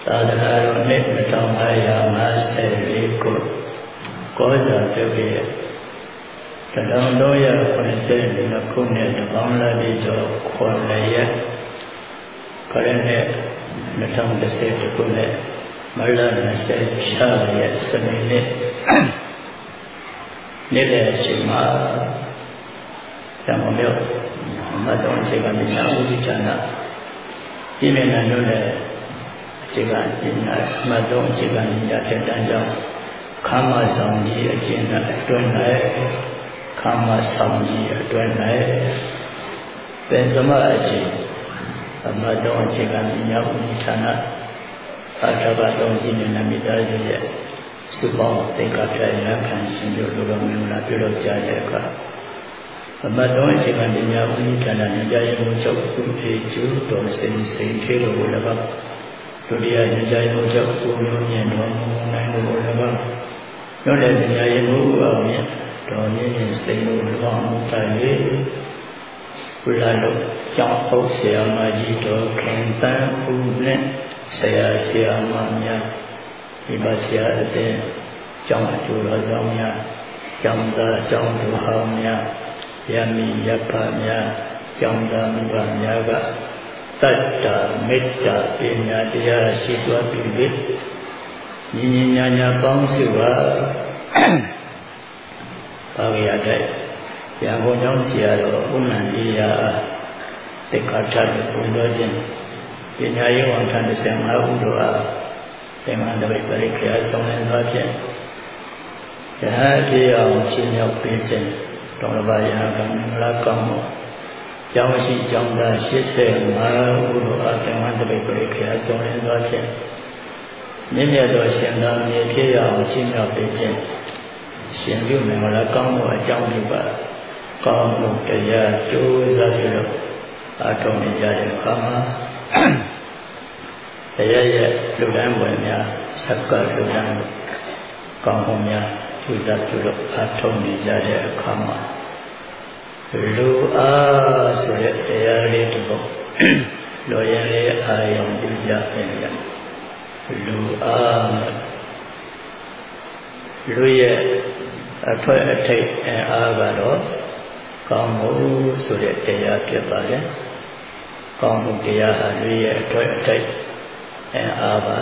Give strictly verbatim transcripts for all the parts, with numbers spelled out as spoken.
သာသနာတော်နှစ်တစ်ထောင်၅ရာ၅ဆယ်လေးခုကောဇာတုတ်ရဲ့တစ်ထောင်သုံးရာခုနှစ်ဆယ်နှစ်ခုနှစ်တပေါင်းလာပြီးတော့ခွန်လည်းရက်ခရနဲ့နှစ်ထောင်တစ်ဆယ်ခုနှစ်မလနှစ်ဆယ်ခြားရဲ့စနေနေ့နေ့တဲ့အချိန်မှာဓမ္မမျိုးမတော်စေကမြညာဥဒိဌာနဒီနေ့နဲ့လည်းစေကပညာမတော်စေကပညာတဲ့တန်းကြောင့်ခမ်းမဆောင်ကြီးအကျဉ်းနဲ့အတွင်း၌ခမ်းမဆောင်ကြီးအတွင်း၌ပင်သမအချင်းမတော်စေကပညာဥဒိဌာနအာထဘတော်ကြီးနဲ့မိသားစုရဲ့စုပေါင်းသင်္ကပ္ပရခံရှင်တို့လိုလိုမျိုးလာပြုလုပ်ကြတဲ့အခါအမတော်အချိန်ကပညာဥဒိဌာနညကြရုံချုပ်သူထေကျူတော်စိန်စိန်ထေလိုလည်းပါဒုတိယညကြရုံချုပ်ကိုမျိုးမြင့်တော်နိုင်လိုလည်းပါတို့လည်းပညာရုံအောင်မြင့်တော်မြင့်မြင့်စိန်လိုလည်းပါတိုင်လေဘုရားတို့ကျောင်းဟုတ်ဆရာမကြီးတော်ခင်တန်းဦးနဲ့ဆရာဆရာမများဒီပါဆရာအတဲ့ကျောင်းအကျိုးတော်ဆောင်များကျောင်းသားကျောင်းသူဟောင်းများယမိယဖများကျောင်းသားမိဘများကတတ္တမေတ္တာပညာတရားရှိသွားပြီလေညီညီညာညာပေါင်းစုပါဘာဝရတဲ့ရန်ကုန်ကျောင်းဆရာတော်ဥဏ္ဏတိယသိက္ခာထတ်ဘုံတော်ချင်းပညာရေးဝန်ထမ်းတစ်ဆယ်ငါးဦးတို့အားသင်္ကန်းတပိတ်ပရိက္ခာဆောင်နေသောဖြင့်ယဟတိအောင်ရှင်ရောက်ပေးခြင်းတော်ရပါယဟကံမလာကောင်းမှုကျောင်းရှိကျောင်းသား၈၅ဦးတို့အားသင်္ကန်းတပိတ်ပရိက္ခာဆောင်နေသောဖြင့်မြင့်မြတ်သောရှင်သာမြေဖြစ်ရအောင်ရှင်ရောက်ပေးခြင်းရှင်ပြုမင်္ဂလာကောင်းမှုအကြောင်းပြုပါကောင်းမှုတရားကျိုးစားပြုလို့အားထုတ်နေကြတဲ့အခါမှာတရားရဲ့လူတိုင်းဝင်များစက္ကလူတိုင်းကောင်းမှုများကျိုးစားပြုလို့အားထုတ်နေကြတဲ့အခါမှာလူအားဆိုတဲ့တရားလေးတစ်ပုဒ်လိုရင်းလေးအာရုံပြုကြပြန်ရလူအားလူရဲ့အထွတ်အထိပ်အားကတော့ကောင်းမှုဆိုတဲ့တရားဖြစ်ပါလေကောင်းမှုတရားဟာလူရဲ့အထွတ်အထိပ်အားပါ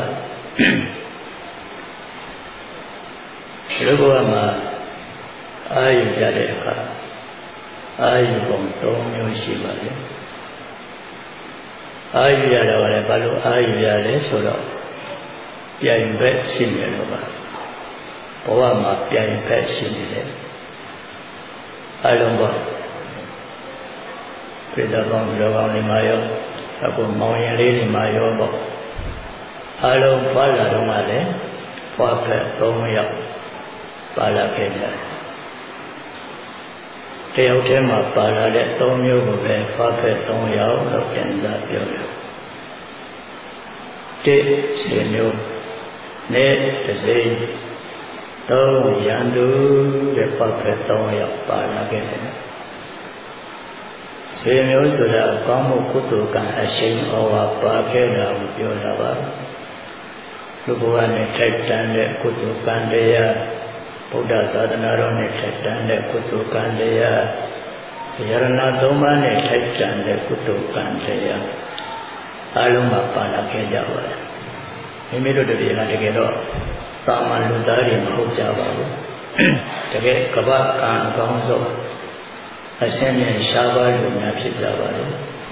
ဒီဘဝမှာအာရုံကြတဲ့အခါအာရုံပုံ၃မျိုးရှိပါလေအာရုံရတာကလည်းဘာလို့အာရုံရလဲဆိုတော့ပြိုင်ဘက်ရှိနေလို့ပါဘဝမှာပြိုင်ဘက်ရှိနေတယ်အလုံးပါပြည်တော်ကောင်းလူကောင်းတွေမှာရောအခုမောင်ရင်လေးတွေမှာရောပေါ့အလုံးဖွာလာတော့မှလည်းဖွာဖက်၃ယောက်ပါလာခဲ့တယ်တယောက်တည်းမှာပါလာတဲ့၃မျိုးကိုပဲဖွာဖက်၃ယောက်လို့ပြန်စားပြောတယ်တစ်ရှင်မျိုးနဲ့တစ်စိမ်းသုံးရန်သူတဲ့ဖွာဖက်၃ယောက်ပါလာခဲ့တယ်ဆွေမျိုးဆိုတာကောင်းမှုကုသိုလ်ကံအရှိန်ဩဝါပါခဲ့တာကိုပြောတာပါလူဘဝနဲ့ထိုက်တန်တဲ့ကုသိုလ်ကံတရားဗုဒ္ဓသာသနာတော်နဲ့ထိုက်တန်တဲ့ကုသိုလ်ကံတရားယရဏသုံးပါးနဲ့ထိုက်တန်တဲ့ကုသိုလ်ကံတရားအလုံးမှာပါလာခဲ့ကြပါတယ်မိမိတို့တည်းကတကယ်တော့သာမန်လူသားတွေမဟုတ်ကြပါဘူးတကယ်ကပ္ပကံအကောင်းဆုံးအရှင်းနဲ့ရှားပါးလူများဖြစ်ကြပါလေ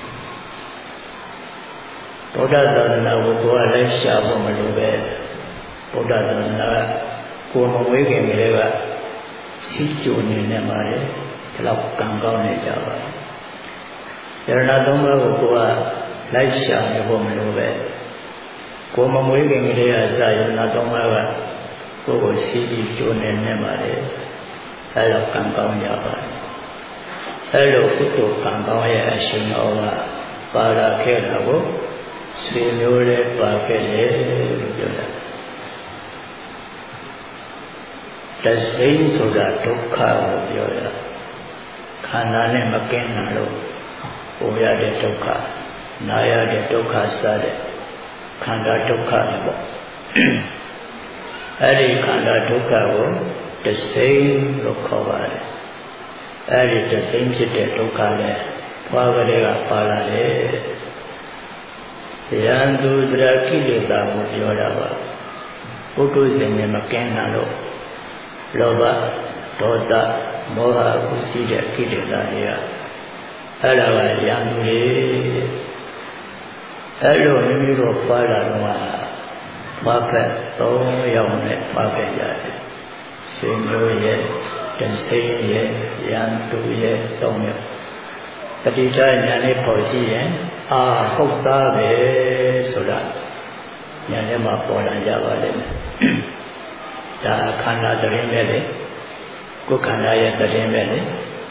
ဗုဒ္ဓသာသနာကိုကိုယ်ကလည်းရှားဖို့မလိုပဲဗုဒ္ဓသာသနာကိုယ်မဝေးခင်ကလေးကစီးကြိုနေနေပါလေဒီလောက်ကံကောင်းနေကြပါယရဏသုံးပါးကိုကိုယ်ကလိုက်ရှာနေဖို့မလိုပဲကိုယ်မမွေးခင်ကလေးကစယရဏသုံးပါးကကိုယ်ကိုစီးပြီးကြိုနေနေပါလေအဲလောက်ကံကောင်းကြပါအဲလိုကုသိုလ်ကံကောင်းရဲ့အရှင်တော်ကပါလာခဲ့တာကိုဆွေမျိုးလေးပါခဲ့တယ်လို့ပြောတာတစိမ့်ဆိုတာဒုက္ခကိုပြောတာခန္ဓာနဲ့မကင်းတာလို့ဟိုရတဲ့ဒုက္ခနာရတဲ့ဒုက္ခစတဲ့ခန္ဓာဒုက္ခပဲပေါ့အဲ့ဒီခန္ဓာဒုက္ခကိုတစိမ့်လို့ခေါ်ပါတယ်အဲ့ဒီတစိမ့်ဖြစ်တဲ့ဒုက္ခနဲ့ဘွားကလေးကပါလာတယ်ယန္တုစရကိလေသာကိုပြောတာပါပုထုဇဉ်နဲ့မကင်းတာလို့လောဘဒေါသမောဟကိုစီးတဲ့ကိလေသာတွေကအဲ့ဒါကယန္တုလေအဲ့လိုမိမိတို့ပွားလာတော့ပွားဖက်သုံးယောက်နဲ့ပွားဖက်ရတယ်စေမျိုးရဲ့တစိမ့်ရဲ့ယန္တုရဲ့သုံးယောက်ပဋိဌာဉာဏ်လေးပေါ်ကြည့်ရင်အာဟုတ်သားပဲဆိုတာဉာဏ်ထဲမှာပေါ်လာကြပါလိမ့်မယ်ဒါခန္ဓာတရင်ပဲလေကိုယ်ခန္ဓာရဲ့တရင်ပဲလေ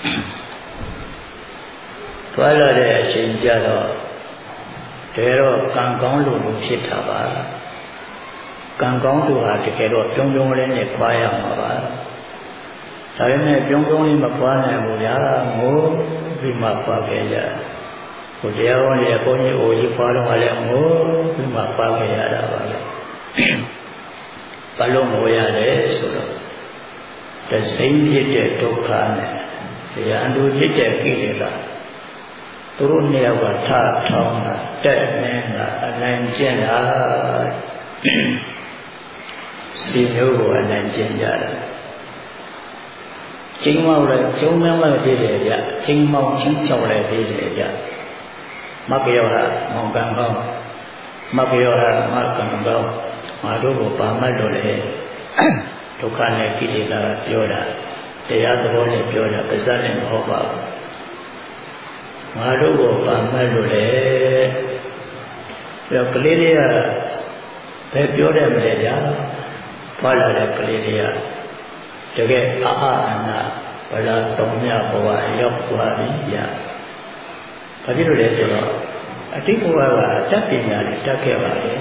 တွားလာတဲ့အချိန်ကျတော့တဲတော့ကံကောင်းလို့လို့ဖြစ်တာပါကံကောင်းသူဟာတကယ်တော့ပြုံးပြုံးလေးနဲ့ခွာရမှာပါဒါပေမဲ့ပြုံးပြုံးလေးမခွာနိုင်ဘူးဗျာငိုပြီးမှခွာခဲ့ကြဟိုတရားဝင်ရဲ့ဘုန်းကြီးအိုကြီးခွာတော့လည်းငိုပြီးမှခွာခဲ့ရတာပါလေဘာလို့ငိုရလဲဆိုတော့တစိမ့်ဖြစ်တဲ့ဒုက္ခနဲ့တရားအတူဖြစ်တဲ့ကိလေသာသူတို့နှစ်ယောက်ကထထောင်းတာတက်နေတာအနိုင်ကျင့်တာစီမျိုးကိုအနိုင်ကျင့်ကြတာကျင်းမောက်လည်းကျုံနှမ်းလည်းဖြစ်တယ်ဗျကျင်းမောက်ချင်းချောက်လည်းဖြစ်တယ်ဗျမကရောဟာမောင်ကံကောင်းမကရောဟာမကံကောင်းငါတို့ကိုပါမတ်လို့လေဒုက္ခနဲ့ကိလေသာပြောတာတရားသဘောနဲ့ပြောတာပါဇက်နဲ့မဟုတ်ပါဘူးငါတို့ကိုပါမတ်လို့လေပြောကလေးလေးကဘယ်ပြောတယ်မလဲဗျာဖွာလာတဲ့ကလေးလေးကတကယ်အာအာအနာဗလာတုံမြဘဝရောက်သွားပြီဗျာဘာဖြစ်လို့လဲဆိုတော့အတိတ်ဘဝကတတ်ပညာနဲ့တတ်ခဲ့ပါလေ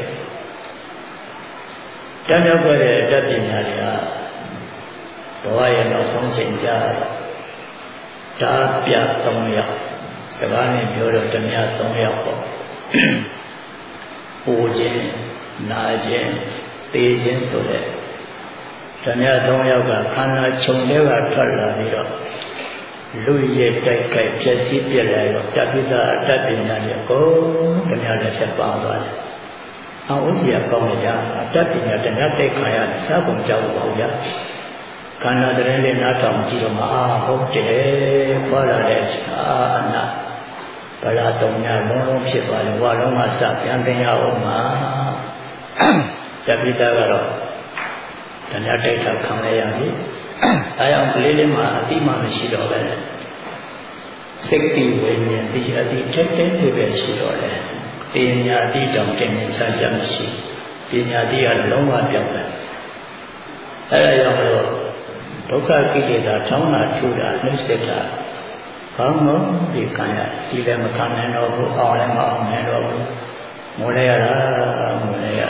တတ်ရောက်ခဲ့တဲ့တတ်ပညာတွေကဘဝရဲ့နောက်ဆုံးချိန်ကြတာပြသုံးယောက်စကားနဲ့ပြောတော့ဓမြသုံးယောက်ပေါ့ပူခြင်းနာခြင်းသေခြင်းဆိုတဲ့ဓမြသုံးယောက်ကခန္ဓာခြုံတဲ့ကထွက်လာပြီးတော့လူရဲ့တိုက်ခိုက်ဖြစ်စီပြလိုက်တော့တပိသအတ္တပညာနဲ့ကိုဓမြလည်းဖြစ်ပါသွားတယ်။အောင်ဥစီရကောင်းကြအတ္တပညာဓမြတိုက်ခိုက်ရစပုံကြောက်ပါဗျာ။ခန္ဓာတရင်လေးနားထောင်ကြည့်တော့မှအာဟုတ်တယ်ခေါ်လာတဲ့အာအနာဗလာတုံညာလုံးလုံးဖြစ်သွားတယ်ဝါလုံးကစပြန်တင်ရအောင်မှာတပိသကတော့ဓမြတိုက်တာခံရရပြီအဲအောင်ကလေးလေးမှာအတိမှမရှိတော့ပဲစိတ်တိဝိညာဉ်ဒီအတိထက်တဲ့တွေပဲရှိတော့တယ်ပညာတိတောင်တင်နေစကြမရှိပညာတိကလုံးဝပြောင်းတယ်အဲဒါကြောင့်လို့ဒုက္ခကိလေသာထောင်းတာထူတာနှိစ္စတာကောင်းတော့ဒီကံရဒီလည်းမခံနိုင်တော့ဘူးအောင်လည်းမအောင်နိုင်တော့ဘူးငိုလဲရတာငိုလဲရ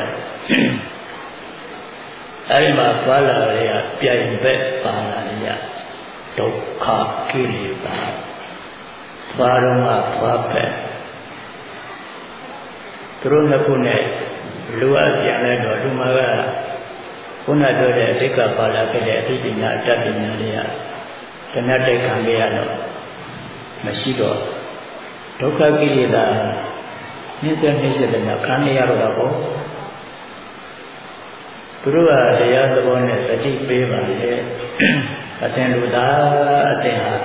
အဲဒီမှာပါလာတွေကပြိုင်ဘက်ပါလာရဒုက္ခကိလေသာဘာတော့မှဘာပဲသူတို့နှစ်ခုနဲ့လူအပြန်လဲတော့လူမကခုနပြောတဲ့အဓိကပါလာခဲ့တဲ့အသိပညာအတတ်ပညာတွေကတဏှတ်တိုက်ခံရတော့မရှိတော့ဒုက္ခကိလေသာနှိစ္စနှိစ္စတဲ့ခံရတော့တာပေါ့သူတို့ကတရားသဘောနဲ့တတိပေးပါလေအသင်လူသားအသင်ဟာ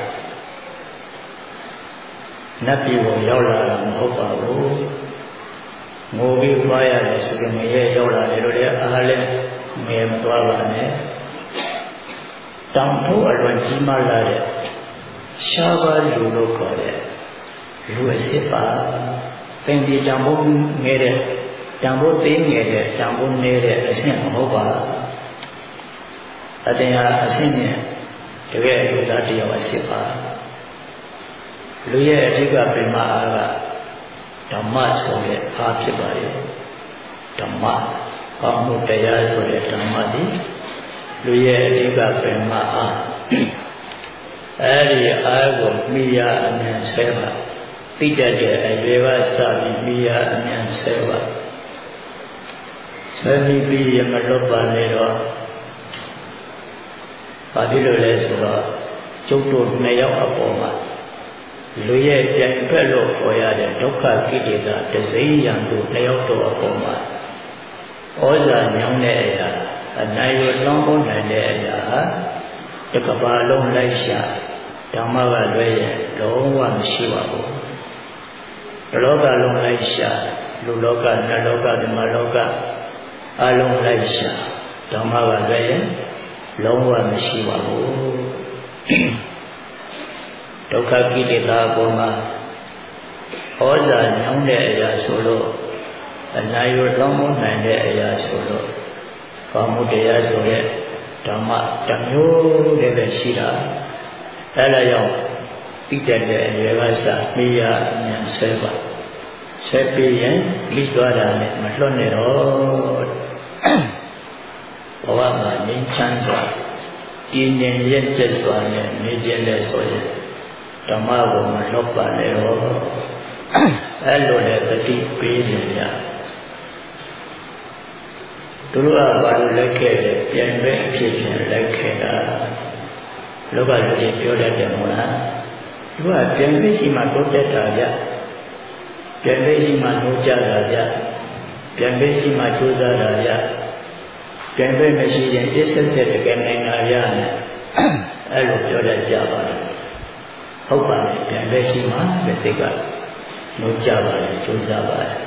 နတ်ပြည်ကိုရောက်လာတာမဟုတ်ပါဘူးငိုပြီးသွားရတယ်ဆိုရင်ငရဲရောက်လာတယ်လို့လည်းအားလည်းငယ်မသွားပါနဲ့တောင်ထိုးအလွန်ကြီးမားလာတဲ့ရှားပါလူလို့ခေါ်တဲ့လူအစ်စ်ပါပင်ဒီတံဖို့ငယ်တဲ့တံဖို့သေးငယ်တဲ့တံဖို့နေတဲ့အဆင့်မဟုတ်ပါအတင်ဟာအဆင့်နဲ့တကယ်လူသားတရားအစ်စ်ပါလူရဲ့အဓိကပြမအားကဓမ္မဆိုတဲ့အားဖြစ်ပါရဲ့ဓမ္မကောင်းမှုတရားဆိုတဲ့ဓမ္မဒီလူရဲ့အဓိကပြမအားအဲဒီအားကိုမိရအမြင်ဆဲပါသိတတ်တဲ့အရွယ်ကစပြီးမိရအမြင်ဆဲပါဆွဲပြီးပြီးရမလွတ်ပါလေတော့ဘာဖြစ်လို့လဲဆိုတော့ကျုပ်တို့နှစ်ယောက်အပေါ်မှာလူရဲ့ပြိုင်ဖက်လို့ခေါ်ရတဲ့ဒုက္ခကိလေသာတစိမ့်ရံတို့နှစ်ယောက်တို့အပေါ်မှာဩဇာညောင်းတဲ့အရာအနိုင်ရလွန်ကုန်နိုင်တဲ့အရာတကဘာလုံးလိုက်ရှာဓမ္မကလွဲရင်လုံးဝမရှိပါဘူးလောကလုံးလိုက်ရှာလူလောကနတ်လောကဓမ္မလောကအလုံးလိုက်ရှာဓမ္မကလွဲရင်လုံးဝမရှိပါဘူးဒုက္ခကိလေသာအပေါ်မှာဩဇာညောင်းတဲ့အရာဆိုလို့အနိုင်ရလွန်ကုန်နိုင်တဲ့အရာဆိုလို့ဘာမှုတရားဆိုရဲ့ဓမ္မတစ်မျိုးတည်းပဲရှိတာအဲဒါကြောင့်တိကျတဲ့အရွယ်ကစမေးရအမြန်ဆဲပါဆဲပြီးရင်ပြီးသွားတာနဲ့မလွတ်နဲ့တော့ဘဝမှာငြိမ်းချမ်းစွာတည်ငြိမ်ရဲ့ကျက်စွာနဲ့နေကျင်လဲဆိုရင်ဓမ္မကိုမလွတ်ပါနဲ့တော့အဲလိုနဲ့တတိပေးနေရသူတို့ကဘာလို့လက်ခဲ့တယ်ပြန်ပဲအဖြစ်ဖြင့်လက်ခဲ့တာလောကလူကြီးပြောတတ်တယ်မဟုတ်လားသူကပြန်ပဲရှိမှတိုးတက်တာဗျပြန်ပဲရှိမှနှိုးကြတာဗျပြန်ပဲရှိမှကြိုးစားတာဗျပြန်ပဲမရှိရင်အစ်ဆက်ဆက်တကယ်နိုင်တာဗျနဲ့အဲ့လိုပြောတတ်ကြပါတယ်ဟုတ်ပါတယ်ပြန်ပဲရှိမှပဲစိတ်ကနှိုးကြပါတယ်ကြိုးစားပါတယ်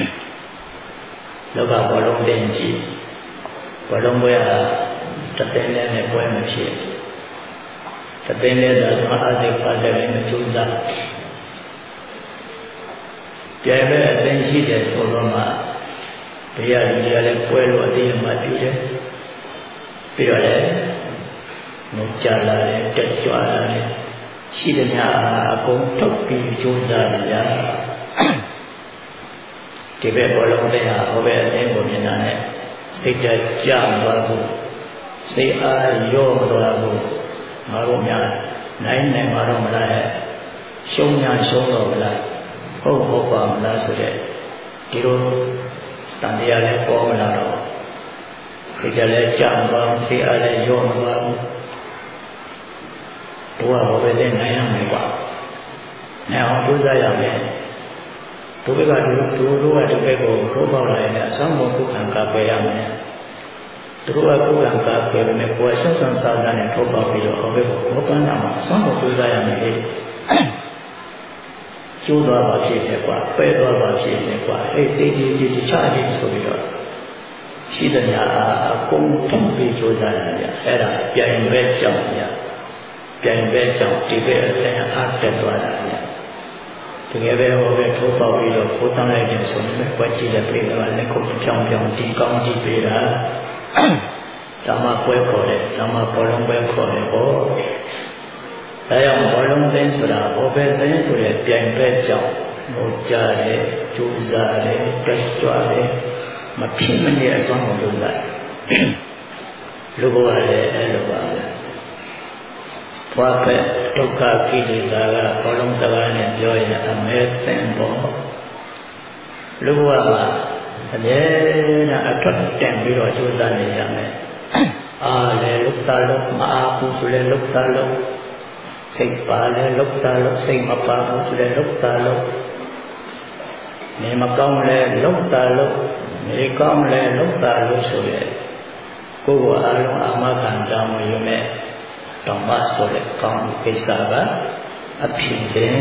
လောကဘောလုံးတင်ကြည့်ဘောလုံးပွဲဟာတပင်းနဲ့ပွဲမဖြစ်တပင်းနဲ့တော့အားစိတ်ပါတယ်မကြိုးစားကြဲပဲအသိရှိတယ်ဆိုတော့မှတရားလူတွေကလည်းပွဲလို့အသိမှပြုတယ်ပြီးတော့လည်းငုံကြလာတယ်တက်ကြွလာတယ်ရှိတဲ့များအကုန်ထုတ်ပြီးကြိုးစားကြဒီဘက်ဘောလုံးတဲ့ဟာဟိုဘက်အသိကိုမြင်တာနဲ့စိတ်ကြကြသွားဘူးစိတ်အားရော့သွားဘူးငါတို့များနိုင်နိုင်မှာတော့မလားရှုံးညာရှုံးတော့မလားဟုတ်ဟုတ်ပါမလားဆိုတဲ့ဒီလိုတန်တရားလည်းပေါ်မလာတော့စိတ်ကြလည်းကြသွားစိတ်အားလည်းရော့သွားဘူးတို့ကဟိုဘက်နဲ့နိုင်ရမယ်ကွာနိုင်အောင်ကြိုးစားရမယ်တို့ကတို့တို့တို့ကဒီဘက်ကိုထိုးပေါက်လာရင်အဆောင်ဘုံခံကပယ်ရမယ်တို့ကကိုယ်ကံကပယ်မယ်ကိုယ်ဆက်ဆံစားစားနဲ့ထိုးပေါက်ပြီးတော့ဟိုဘက်ကိုဘောပန်းနာမှာအဆောင်ဘုံကြိုးစားရမယ်ကျိုးသွားပါဖြစ်တယ်ကွာပယ်သွားပါဖြစ်တယ်ကွာအဲ့ဒီဒီဒီဒီချအချင်းဆိုပြီးတော့ရှိတဲ့ညာအကုန်ထုံးပြီးကြိုးစားရတယ်အဲ့ဒါပြိုင်ပဲကြောင့်ညာပြိုင်ပဲကြောင့်ဒီဘက်အတိုင်းအားတက်သွားတာညာတကယ်ပဲဟိုပဲထိုးပေါက်ပြီးတော့ခိုးတန်းလိုက်တယ်ဆိုရင်ပဲကြည့်တဲ့ပြေကလည်းခုပြောင်းပြောင်းဒီကောင်းကြည့်ပေးတာဓမ္မပွဲခေါ်တယ်ဓမ္မဘောလုံးပွဲခေါ်တယ်ဟောဒါကြောင့်ဘောလုံးသိန်းဆိုတာဘောပဲသိန်းဆိုတဲ့ပြိုင်ပဲကြောင့်ဟိုကြားတယ်ကြိုးစားတယ်တက်ကြွတယ်မဖြစ်မနေအစွမ်းကိုလုပ်လိုက်လူဘဝလည်းအဲ့လိုပါပဲဘွားပဲဒုက္ခကိလေသာကဘောလုံးစကားနဲ့ပြောရင်အမဲသင်ပေါ်လူဘဝမှာအမြဲတမ်းအထွတ်တက်ပြီးတော့ကြိုးစားနေရမယ်အားလည်းလုတာလို့မအားဘူးဆိုလည်းလုတာလို့စိတ်ပါလည်းလုတာလို့စိတ်မပါဘူးဆိုလည်းလုတာလို့နေမကောင်းလည်းလုတာလို့နေကောင်းလည်းလုတာလို့ဆိုရဲကိုယ်ကအားလုံးအာမခံတောင်းယူမဲ့ဓမ္မဆိုတဲ့ကောင်းကိစ္စကအဖြစ်တယ်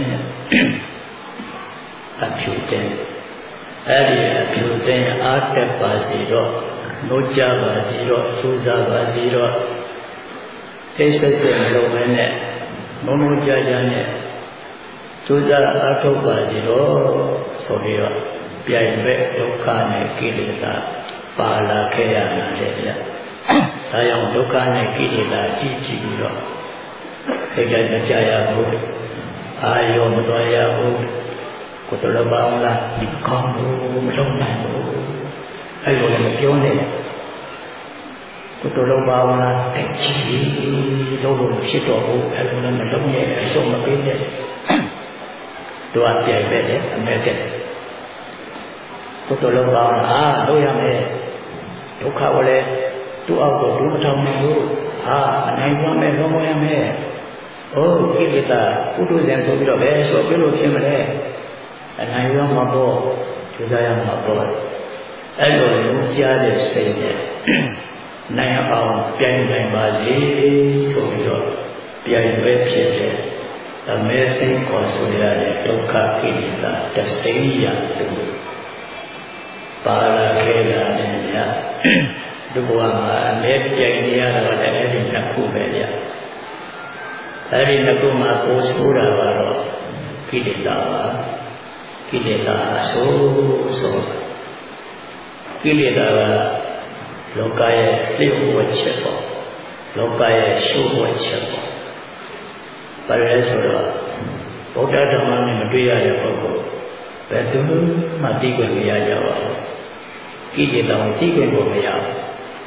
အဖြစ်တယ်အဲ့ဒီအဖြစ်တဲ့အားတက်ပါစီတော့လို့ကြပါစီတော့စူးစားပါစီတော့အိစက်တဲ့လုံးမဲနဲ့မုံမုံကြကြနဲ့စူးစားအားထုတ်ပါစီတော့ဆိုပြီးတော့ပြိုင်ပဲဒုက္ခနဲ့ကိလေသာပါလာခဲ့ရတာလေဗျာဒါကြောင့်ဒုက္ခနဲ့ကိလေသာကြည့်ကြည့်ပြီးတော့စိတ်ကြကြရဘူးအာယောမတော်ရဘူးကိုယ်တော်ဘာအောင်လားဒီကောင်းလို့မလုံးနိုင်ဘူးအဲ့လိုလည်းပြောနေတယ်ကိုယ်တော်ဘာအောင်လားတကြီးလုံးလို့ဖြစ်တော့ဘူးအဲ့လိုလည်းမလုံးနဲ့အဆုံးမပေးနဲ့တို့အပြိုင်ပဲလေအမဲတဲ့ကုသိုလ်လုပ်ကောင်းတာလုပ်ရမယ်ဒုက္ခကိုလည်းသူ့အောက်ကိုဒုမထောင်ဘူးဟာအနိုင်ရမယ်လုံးဝရမယ်အိုးကိလေသာကုသိုလ်စဉ်ဆိုပြီးတော့ပဲဆိုပြလို့ဖြစ်မလဲအနိုင်ရမှာပေါ့ကျူးစားရမှာပေါ့အဲ့လိုလုံးကြားတဲ့စိတ်နဲ့နိုင်အောင်ပြိုင်နိုင်ပါစေဆိုပြီးတော့ပြိုင်ပဲဖြစ်တယ်အမေသိခေါ်ဆိုရတဲ့ဒုက္ခကိလေသာတစိမ့်ရလို့ပါလာခဲ့တာနဲ့ညဒီဘဝမှာအမေပြိုင်နေရတော့လည်းအဲ့ဒီနှစ်ခုပဲညအဲ့ဒီနှစ်ခုမှာကိုယ်ဆိုတာကတော့ကိလေသာပါကိလေသာဆိုဆိုကိလေသာကလောကရဲ့လျှို့ဝှက်ချက်ပေါ့လောကရဲ့ရှုဝှက်ချက်ပေါ့ဘာလဲဆိုတော့ဗုဒ္ဓဓမ္မနဲ့မတွေ့ရတဲ့ပုဂ္ဂိုလ်ဘယ်သူမှသိခွင့်မရကြပါဘူးကိလေသာကိုသိခွင့်ကိုမရဘူး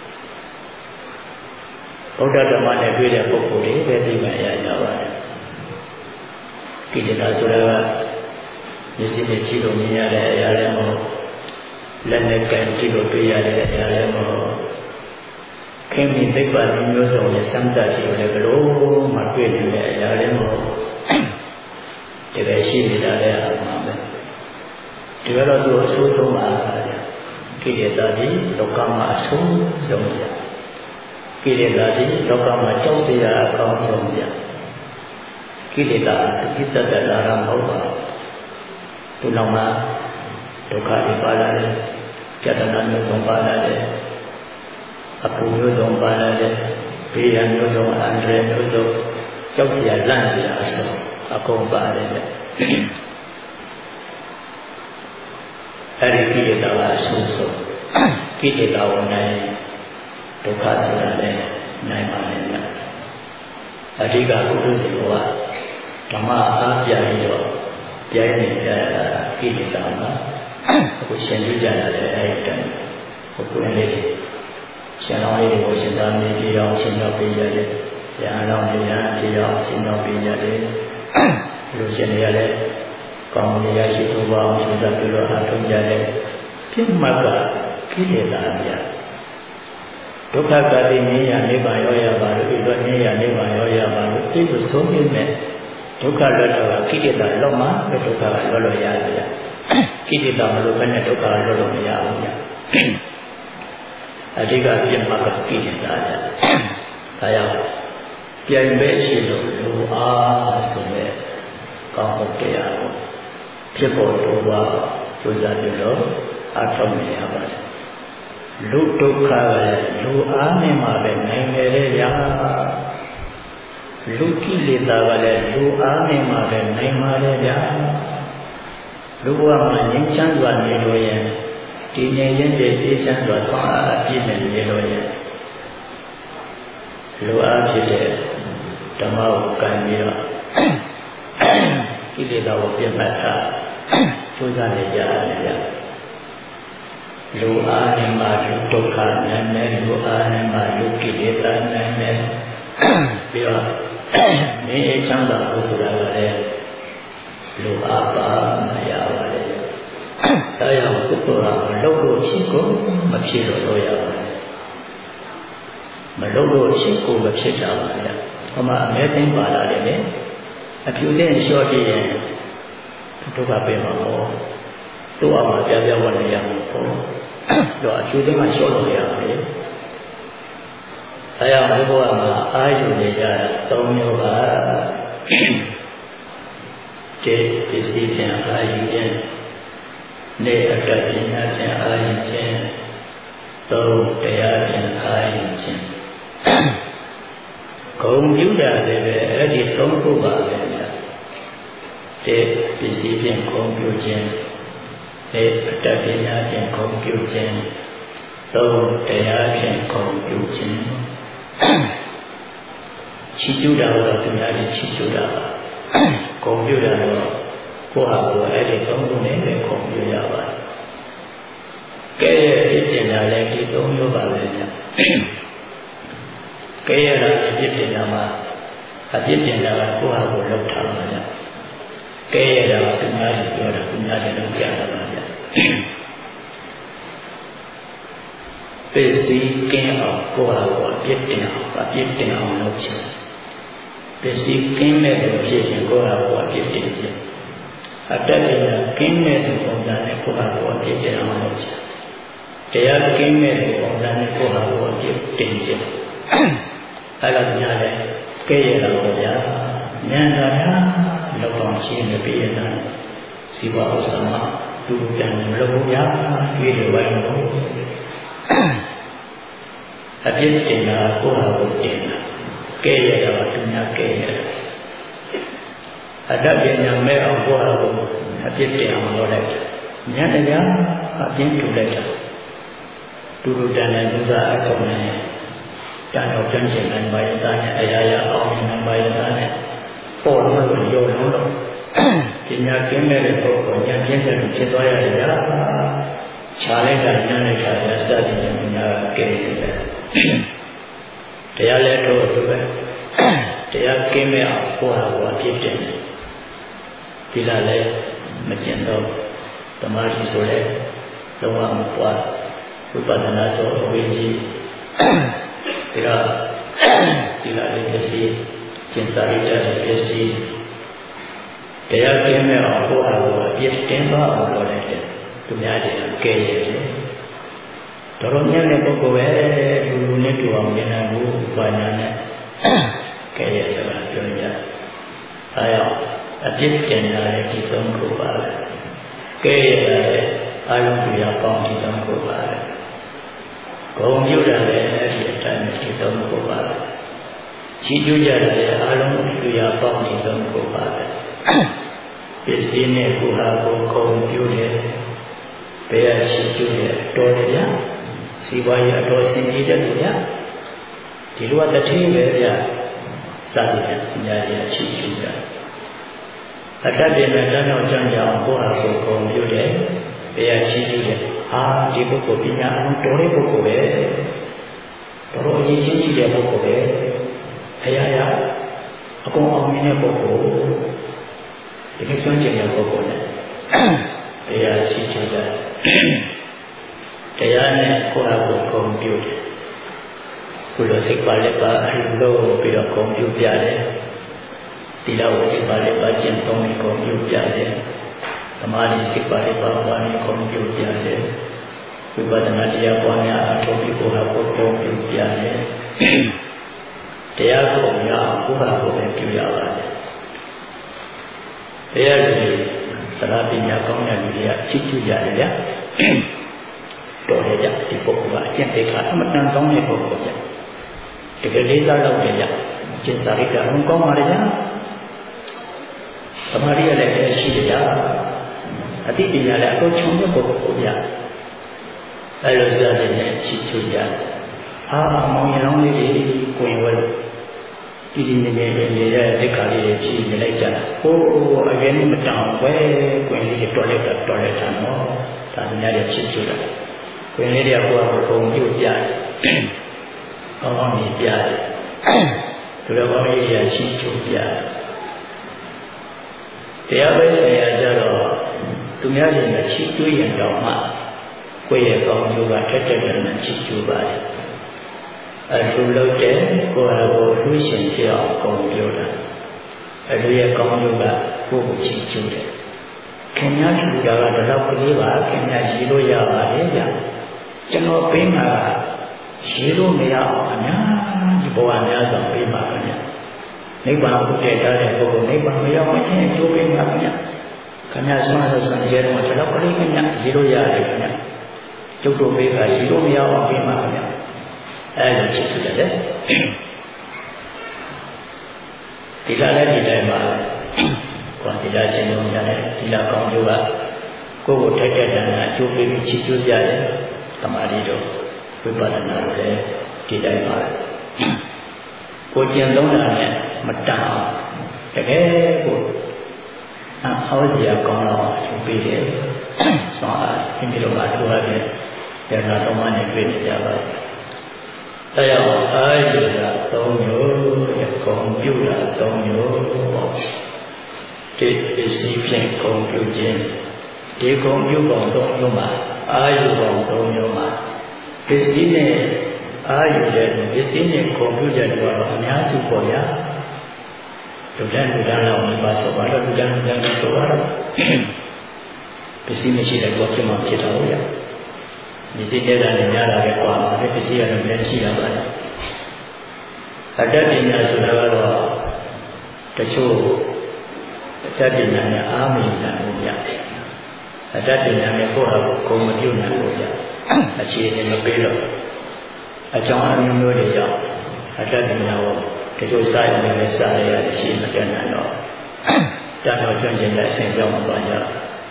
ဗုဒ္ဓဓမ္မနဲ့တွေ့တဲ့ပုဂ္ဂိုလ်တွေပဲသိခွင့်ရကြပါတယ်ကိလေသာဆိုတာကမျက်စိနဲ့ကြည့်လို့မြင်ရတဲ့အရာလည်းမဟုတ်လက်နဲ့ကင်ကြည့်လို့တွေ့ရတဲ့အရာလည်းမဟုတ်ခင်မီသိပ္ပံမျိုးစုံနဲ့စမ်းသပ်ကြည့်လို့ဘလို့မှတွေ့နေတဲ့အရာလည်းမဟုတ်တကယ်ရှိနေတာလည်းအမှန်ပဲဒီလိုတော့သူအဆိုးဆုံးပါဗျာကိလေသာဒီလောကမှာအဆိုးဆုံးဗျာကိလေသာဒီလောကမှာကြောက်စရာအကောင်းဆုံးဗျာကိလေသာအจิตတလာရမဟုတ်ပါဘူးဒီလောက်မှာဒုက္ခတွေပါလာတယ်ကြတနာမျိုးစုံပါလာတယ်အပူမျိုးစုံပါလာတယ်ဘေးရန်မျိုးစုံအန္တရာယ်မျိုးစုံကြောက်စရာလန့်စရာအစုံအကုန်ပါတယ်အဲ့ဒီကိလေသာကအဆိုးဆုံးကိလေသာကိုနိုင်ဒုက္ခဆိုတာလည်းနိုင်ပါလိမ့်မယ်အဓိကကုသိုလ်စီကဓမ္မအားပြပြီးတော့ပြိုင်နေကြရတာကိလေသာမှာအခုရှင်ပြကြရတယ်အဲ့ဒီတိုင်ဟိုကိုယ်လေးရှင်တော်လေးကိုရှင်သာမီးပြေအောင်ရှင်တော်ပေးရတယ်။ဉာဏ်တော်ဉာဏ်ပြေအောင်ရှင်တော်ပေးရတယ်။လူရှင်တွေလည်းကောင်းနေရရှိသူပေါင်းရှင်သာပြုလို့အထုံးကြတယ်။ပြစ်မှတ်ကကိလေသာပြဒုက္ခကတိဉာဏ်နိဗ္ဗာန်ရောရပါလို့ဒီလိုဉာဏ်နိဗ္ဗာန်ရောရပါလို့ဒီလိုဆုံးဖြတ်မဲ့ဒုက္ခလွတ်တော့ကိလေသာလောက်မှဒုက္ခကလွတ်လို့ရတယ်။ကိလေသာမလို့ဘယ်နဲ့ဒုက္ခလွတ်လို့မရဘူးဗျာ။အဓိကပြတ်မှာကကိလေသာဗျာ။ဒါကြောင့်ပြိုင်ပဲရှိလို့လူအားဆိုတဲ့ကောင်းဟုတ်တရားကိုဖြစ်ပေါ်တော့ပါကျိုးစားပြီးတော့အထောက်နေရပါတယ်။လူဒုက္ခကလည်းလူအားနဲ့မှပဲနိုင်နေလေဗျာ။လူကိလေသာကလည်းလူအားနဲ့မှပဲနိုင်ပါလေဗျာ။လူဘဝမှာငြိမ်းချမ်းစွာနေလို့ရင်ဒီငြိမ်းချင်းတဲ့အေးချမ်းစွာဆောင်းအားအပြည့်နဲ့နေလို့ရင်လူအားဖြစ်တဲ့ဓမ္မကိုကံပြီးတော့ကိလေသာကိုပြတ်မှတ်တာကျိုးစားနေကြရတယ်ဗျာလူအားနဲ့မှလူဒုက္ခနဲ့နဲ့လူအားနဲ့မှလူကိလေသာနဲ့နဲ့ပြီးတော့နေအေးချမ်းသာဖို့ဆိုတာကလည်းလူအားပါမရပါလေဒါကြောင့်ပုဂ္ဂိုလ်ကမလုပ်လို့ဖြစ်ကိုမဖြစ်လို့လို့ရပါတယ်မလုပ်လို့ဖြစ်ကိုမဖြစ်တာပါဗျာဟောမှာအမဲသိမ်းပါလာတယ်လေအဖြူနဲ့လျှော့ပြရင်ဒုက္ခပဲမှာပေါ့တို့အောင်မှာပြပြဝတ်နေရမှာပေါ့တော့အဖြူသိမ်းမှလျှော့လို့ရပါတယ်ဒါကြောင့်ဒီဘဝမှာအာယုနေကြတာသုံးမျိုးပါတေပစ္စည်းပြန်အာယုခြင်းနေအတ္တပညာဖြင့်အာရုံခြင်းသုံးတရားဖြင့်အာရုံခြင်းဂုံပြုတာလည်းပဲအဲ့ဒီသုံးခုပါပဲဗျာတေပစ္စည်းဖြင့်ဂုံပြုခြင်းနေအတ္တပညာဖြင့်ဂုံပြုခြင်းသုံးတရားဖြင့်ဂုံပြုခြင်းချီးကျူးတာတော့သူများကြီးချီးကျူးတာပါဂုံပြုတာတော့ကိုယ့်ဟာကိုယ်အဲ့ဒီသုံးခုနဲ့ပဲခုံပြရပါတယ်။ကဲရဲ့ဖြစ်တင်တာလည်းဒီသုံးမျိုးပါပဲဗျ။ကဲရတာဖြစ်တင်တာမှာအဖြစ်တင်တာကကိုယ့်ဟာကိုယ်လောက်ထားပါဗျ။ကဲရတာကသူများကြီးပြောတာသူများကြီးလောက်ကြတာပါဗျ။ပိစီကင်းအောင်ကိုယ်ဟာကိုယ်ပြည့်တင်အောင်အပြည့်တင်အောင်လုပ်ချင်ပိစီကင်းမဲ့လို့ဖြစ်ရင်ကိုယ်ဟာကိုယ်ပြည့်တင်ချင်အတ္တပညာကင်းမဲ့တဲ့ပုံစံနဲ့ကိုယ်ဟာကိုယ်ပြည့်တင်အောင်လုပ်ချင်တရားကင်းမဲ့တဲ့ပုံစံနဲ့ကိုယ်ဟာကိုယ်ပြည့်တင်ချင်အဲ့ဒါညာလေကဲရတော့ဗျာဉာဏ်တော်များလောက်တော့ရှင်းနေပြီလားစီဝါဥစ္စာမှာသူတန်မလို့ဗျာတွေ့တယ်ဝိုင်းလို့အပြည့်တင်တာကိုယ်ဟာကိုယ်တင်တာကဲရတော့သူများကဲရတယ်အတ္တပညာမဲ့အောင်ကိုယ်ဟာကိုယ်အပြည့်တင်အောင်လုပ်လိုက်ဉာဏ်တရားအပြင်းထူလိုက်တာသူတို့တန်တဲ့ဥစ္စာအကုန်နဲ့တန်တော်ကျမ်းရှင်နိုင်ပါရဲ့သားနဲ့အရာရာအောင်နိုင်ပါရဲ့သားနဲ့ပေါ်လို့ရောလို့တော့ပညာကင်းတဲ့ပုဂ္ဂိုလ်ဉာဏ်ချင်းတဲ့ဖြစ်သွားရတယ်ဗျာခြားလိုက်တာဉာဏ်နဲ့ခြားရစတဲ့ပညာကဲတယ်တရားလဲတော့သူပဲတရားကင်းမဲ့အောင်ကိုယ်ဟာကိုယ်ဖြစ်တယ်ဒီလားလဲမကျင်တော့ဓမ္မကြီးဆိုလဲလုံးဝမပွားဝိပဿနာဆိုအဝိဇ္ဇီဒါဒီလားလေးပစ္စည်းကျင့်စာရတဲ့ပစ္စည်းတရားကင်းမဲ့အောင်ကိုယ်ဟာကိုယ်အပြည့်တင်သွားအောင်လုပ်လိုက်တယ်သူများတွေကကဲရတယ်တော်တော်များတဲ့ပုဂ္ဂိုလ်ပဲလူလူနဲ့တူအောင်ဉာဏ်ကိုပါညာနဲ့ကဲရဆိုတာပြောကြအဲရောက်အပြည့်တင်လာတဲ့ဒီသုံးခုပါပဲကဲရတဲ့အာယုပြရပေါင်းဒီသုံးခုပါပဲဂုံပြုတ်တယ်လည်းအဲ့ဒီအတိုင်းဒီသုံးခုပါပဲချီးကျူးကြတယ်အာလုံးပြရပေါင်းဒီသုံးခုပါပဲပစ္စည်းနဲ့ကိုယ်ဟာကိုယ်ဂုံပြုတ်တယ်ဘယ်အချီးကျူးတယ်တော်တယ်ဗျာစီပွားရေးအတော်ဆင်ကြီးတယ်ဗျာဒီလိုကတထင်းပဲဗျာစသည်ဖြင့်ညာရအချီးကျူးတာအတ္တပင်နဲ့တဏှောကြောင့်ကြောင့်ကိုယ်ဟာကိုယ်ဂုံပြုတ်တယ်ဘယ်အချီးကျူးတယ်ဟာဒီပုဂ္ဂိုလ်ပညာအလုံးတော်တဲ့ပုဂ္ဂိုလ်ပဲတော်တော်အရေးကြီးတဲ့ပုဂ္ဂိုလ်ပဲအရာရာအကုန်အောင်မြင်တဲ့ပုဂ္ဂိုလ်ဒီကိစ္စကျင်တဲ့ပုဂ္ဂိုလ်နဲ့တရားရှိချင်တယ်တရားနဲ့ကိုယ်ဟာကိုယ်ဂုဏ်ပြုတယ်ကုလိုစိတ်ပါလက်ပါအလိုပြီးတော့ဂုဏ်ပြုပြတယ်တိလဝစိတ်ပါလက်ပါကျင့်သုံးပြီးဂုဏ်ပြုပြတယ်သမာဓိစိတ်ပါလက်ပါဘာနဲ့ဂုဏ်ပြုပြတယ်ဝိပဿနာတရားပွားများအထောက်ပြီးကိုယ်ဟာကိုယ်ဂုဏ်ပြုပြတယ်တရားကိုရအောင်ကိုယ်ဟာကိုယ်ပဲပြုရပါတယ်တရားတွေသရပညာကောင်းတဲ့လူတွေကချစ်ချကြတယ်ဗျာတော်တယ်ဗျာဒီပုဂ္ဂိုလ်ကအကျင့်သိက္ခာအမတန်ကောင်းတဲ့ပုဂ္ဂိုလ်ဗျာတကယ်လေးစားတော့တယ်ဗျာကျင့်စာရိတ္တလုံးကောင်းပါလေဗျာသမာဓိရလည်းရှိတယ်ဗျာအတိပညာလည်းအကုန်ချုံတဲ့ပုဂ္ဂိုလ်ကိုဗျာအဲလိုစတဲ့နဲ့ချစ်ချကြတယ်အာမောင်ရလောင်းလေးတွေကိုယ်ဝဲဒီဒီနေနေနေတဲ့ဒိက္ခလေးတွေကြီးနေလိုက်ကြတာဟိုးအရင်မတောင်ဝဲကိုယ်လေးတွေတော်လိုက်တာတော်လိုက်တာနော်ဒါများတဲ့ချစ်ချတာကိုယ်လေးတွေကကိုယ်ကဘုံပြုတ်ကြတယ်ကောင်းကောင်းနေပြတယ်သူတော်ကောင်းလေးတွေကချစ်ချပြတယ်တရားပဲဆရာကြတော့သူများတွေနဲ့ချစ်ကျွေးရင်တော့မှကိုယ့်ရဲ့ကောင်းကျိုးကထက်ထက်နဲ့ချစ်ကျူပါတယ်အလူလို့တဲ့ကိုယ်ဟာကိုယ်လူရှင်ဖြစ်အောင်ကောင်းပြောတာအလူရဲ့ကောင်းကျိုးကကိုယ်ကိုချစ်ကျူတယ်ခင်ဗျားလူတာကတော့ကလေးပါခင်ဗျားရှိလို့ရပါတယ်ဗျာကျွန်တော်ပေးမှာရှိလို့မရအောင်အများဒီဘဝများစွာပေးမှာခင်ဗျာနိဗ္ဗာန်ကိုတည်ထားတဲ့ပုဂ္ဂိုလ်နိဗ္ဗာန်မရောက်အောင်ချင်းတိုးပေးမှာခင်ဗျာခင်ဗျားဆွမ်းလို့ဆွမ်းကြဲတော့ကျွန်တော်ကလေးခင်ဗျာရှိလို့ရတယ်ခင်ဗျာကျုပ်တို့ပေးတာရှိလို့မရအောင်ပေးမှာခင်ဗျာအဲလိုချစ်ကြတယ်ဒီလာလည်းဒီတိုင်းပါကွန်ဒီလာချင်းလုံးရတယ်ဒီလာကောင်းကျိုးကကိုယ့်ကိုထိုက်တဲ့တန်တာအကျိုးပေးပြီးချစ်ကျိုးကြတယ်သမာဓိတို့ဝိပဿနာတို့လည်းဒီတိုင်းပါကိုကျင့်သုံးတာနဲ့မတန်အောင်တကယ်ကိုအောက်ကြီးကောင်းတော့အကျိုးပေးတယ်ဆောင်းအားဒီလိုမှတို့ရတယ်ဒါကတော့မှနေတွေ့ကြပါအဲရောက်အာရုံကသုံးမျိုးကွန်ပျူတာသုံးမျိုးပေါ့ဒီပစ္စည်းဖြင့်ကွန်ပျူခြင်းဒီကွန်ပျူပုံသုံးမျိုးမှာအာရုံပုံသုံးမျိုးမှာစ္စည်းနဲ့အာရုံတဲ့ပစ္စည်းနဲ့ကွန်ပျူတာတွေကတော့အများစုပေါ်ရလူတန်းလူတန်းလောက်ဒီပါဆိုတော့လူတန်းလူတန်းဆိုတော့ပစ္စည်းမရှိတဲ့ကောဖြစ်မှဖြစ်တော့ရဒီစိတ်တဲ့ကနေများလာတဲ့ကွာမှာပစ္စည်းကတော့လည်းရှိရပါတယ်အတ္တပညာဆိုတာကတော့တချို့အတ္တပညာနဲ့အာမေနာလို့ရအတ္တပညာနဲ့ကိုယ့်ဟာကိုယ်မပြုတ်နိုင်လို့ရအခြေအနေမပေးတော့အကြောင်းအမျိုးမျိုးတွေကြောင့်အတ္တပညာကိုတချို့စာရည်နဲ့စာရည်ရှိမတတ်နိုင်တော့တတ်တော့ကျွမ်းကျင်တဲ့အချိန်ကြောင့်သွားကြ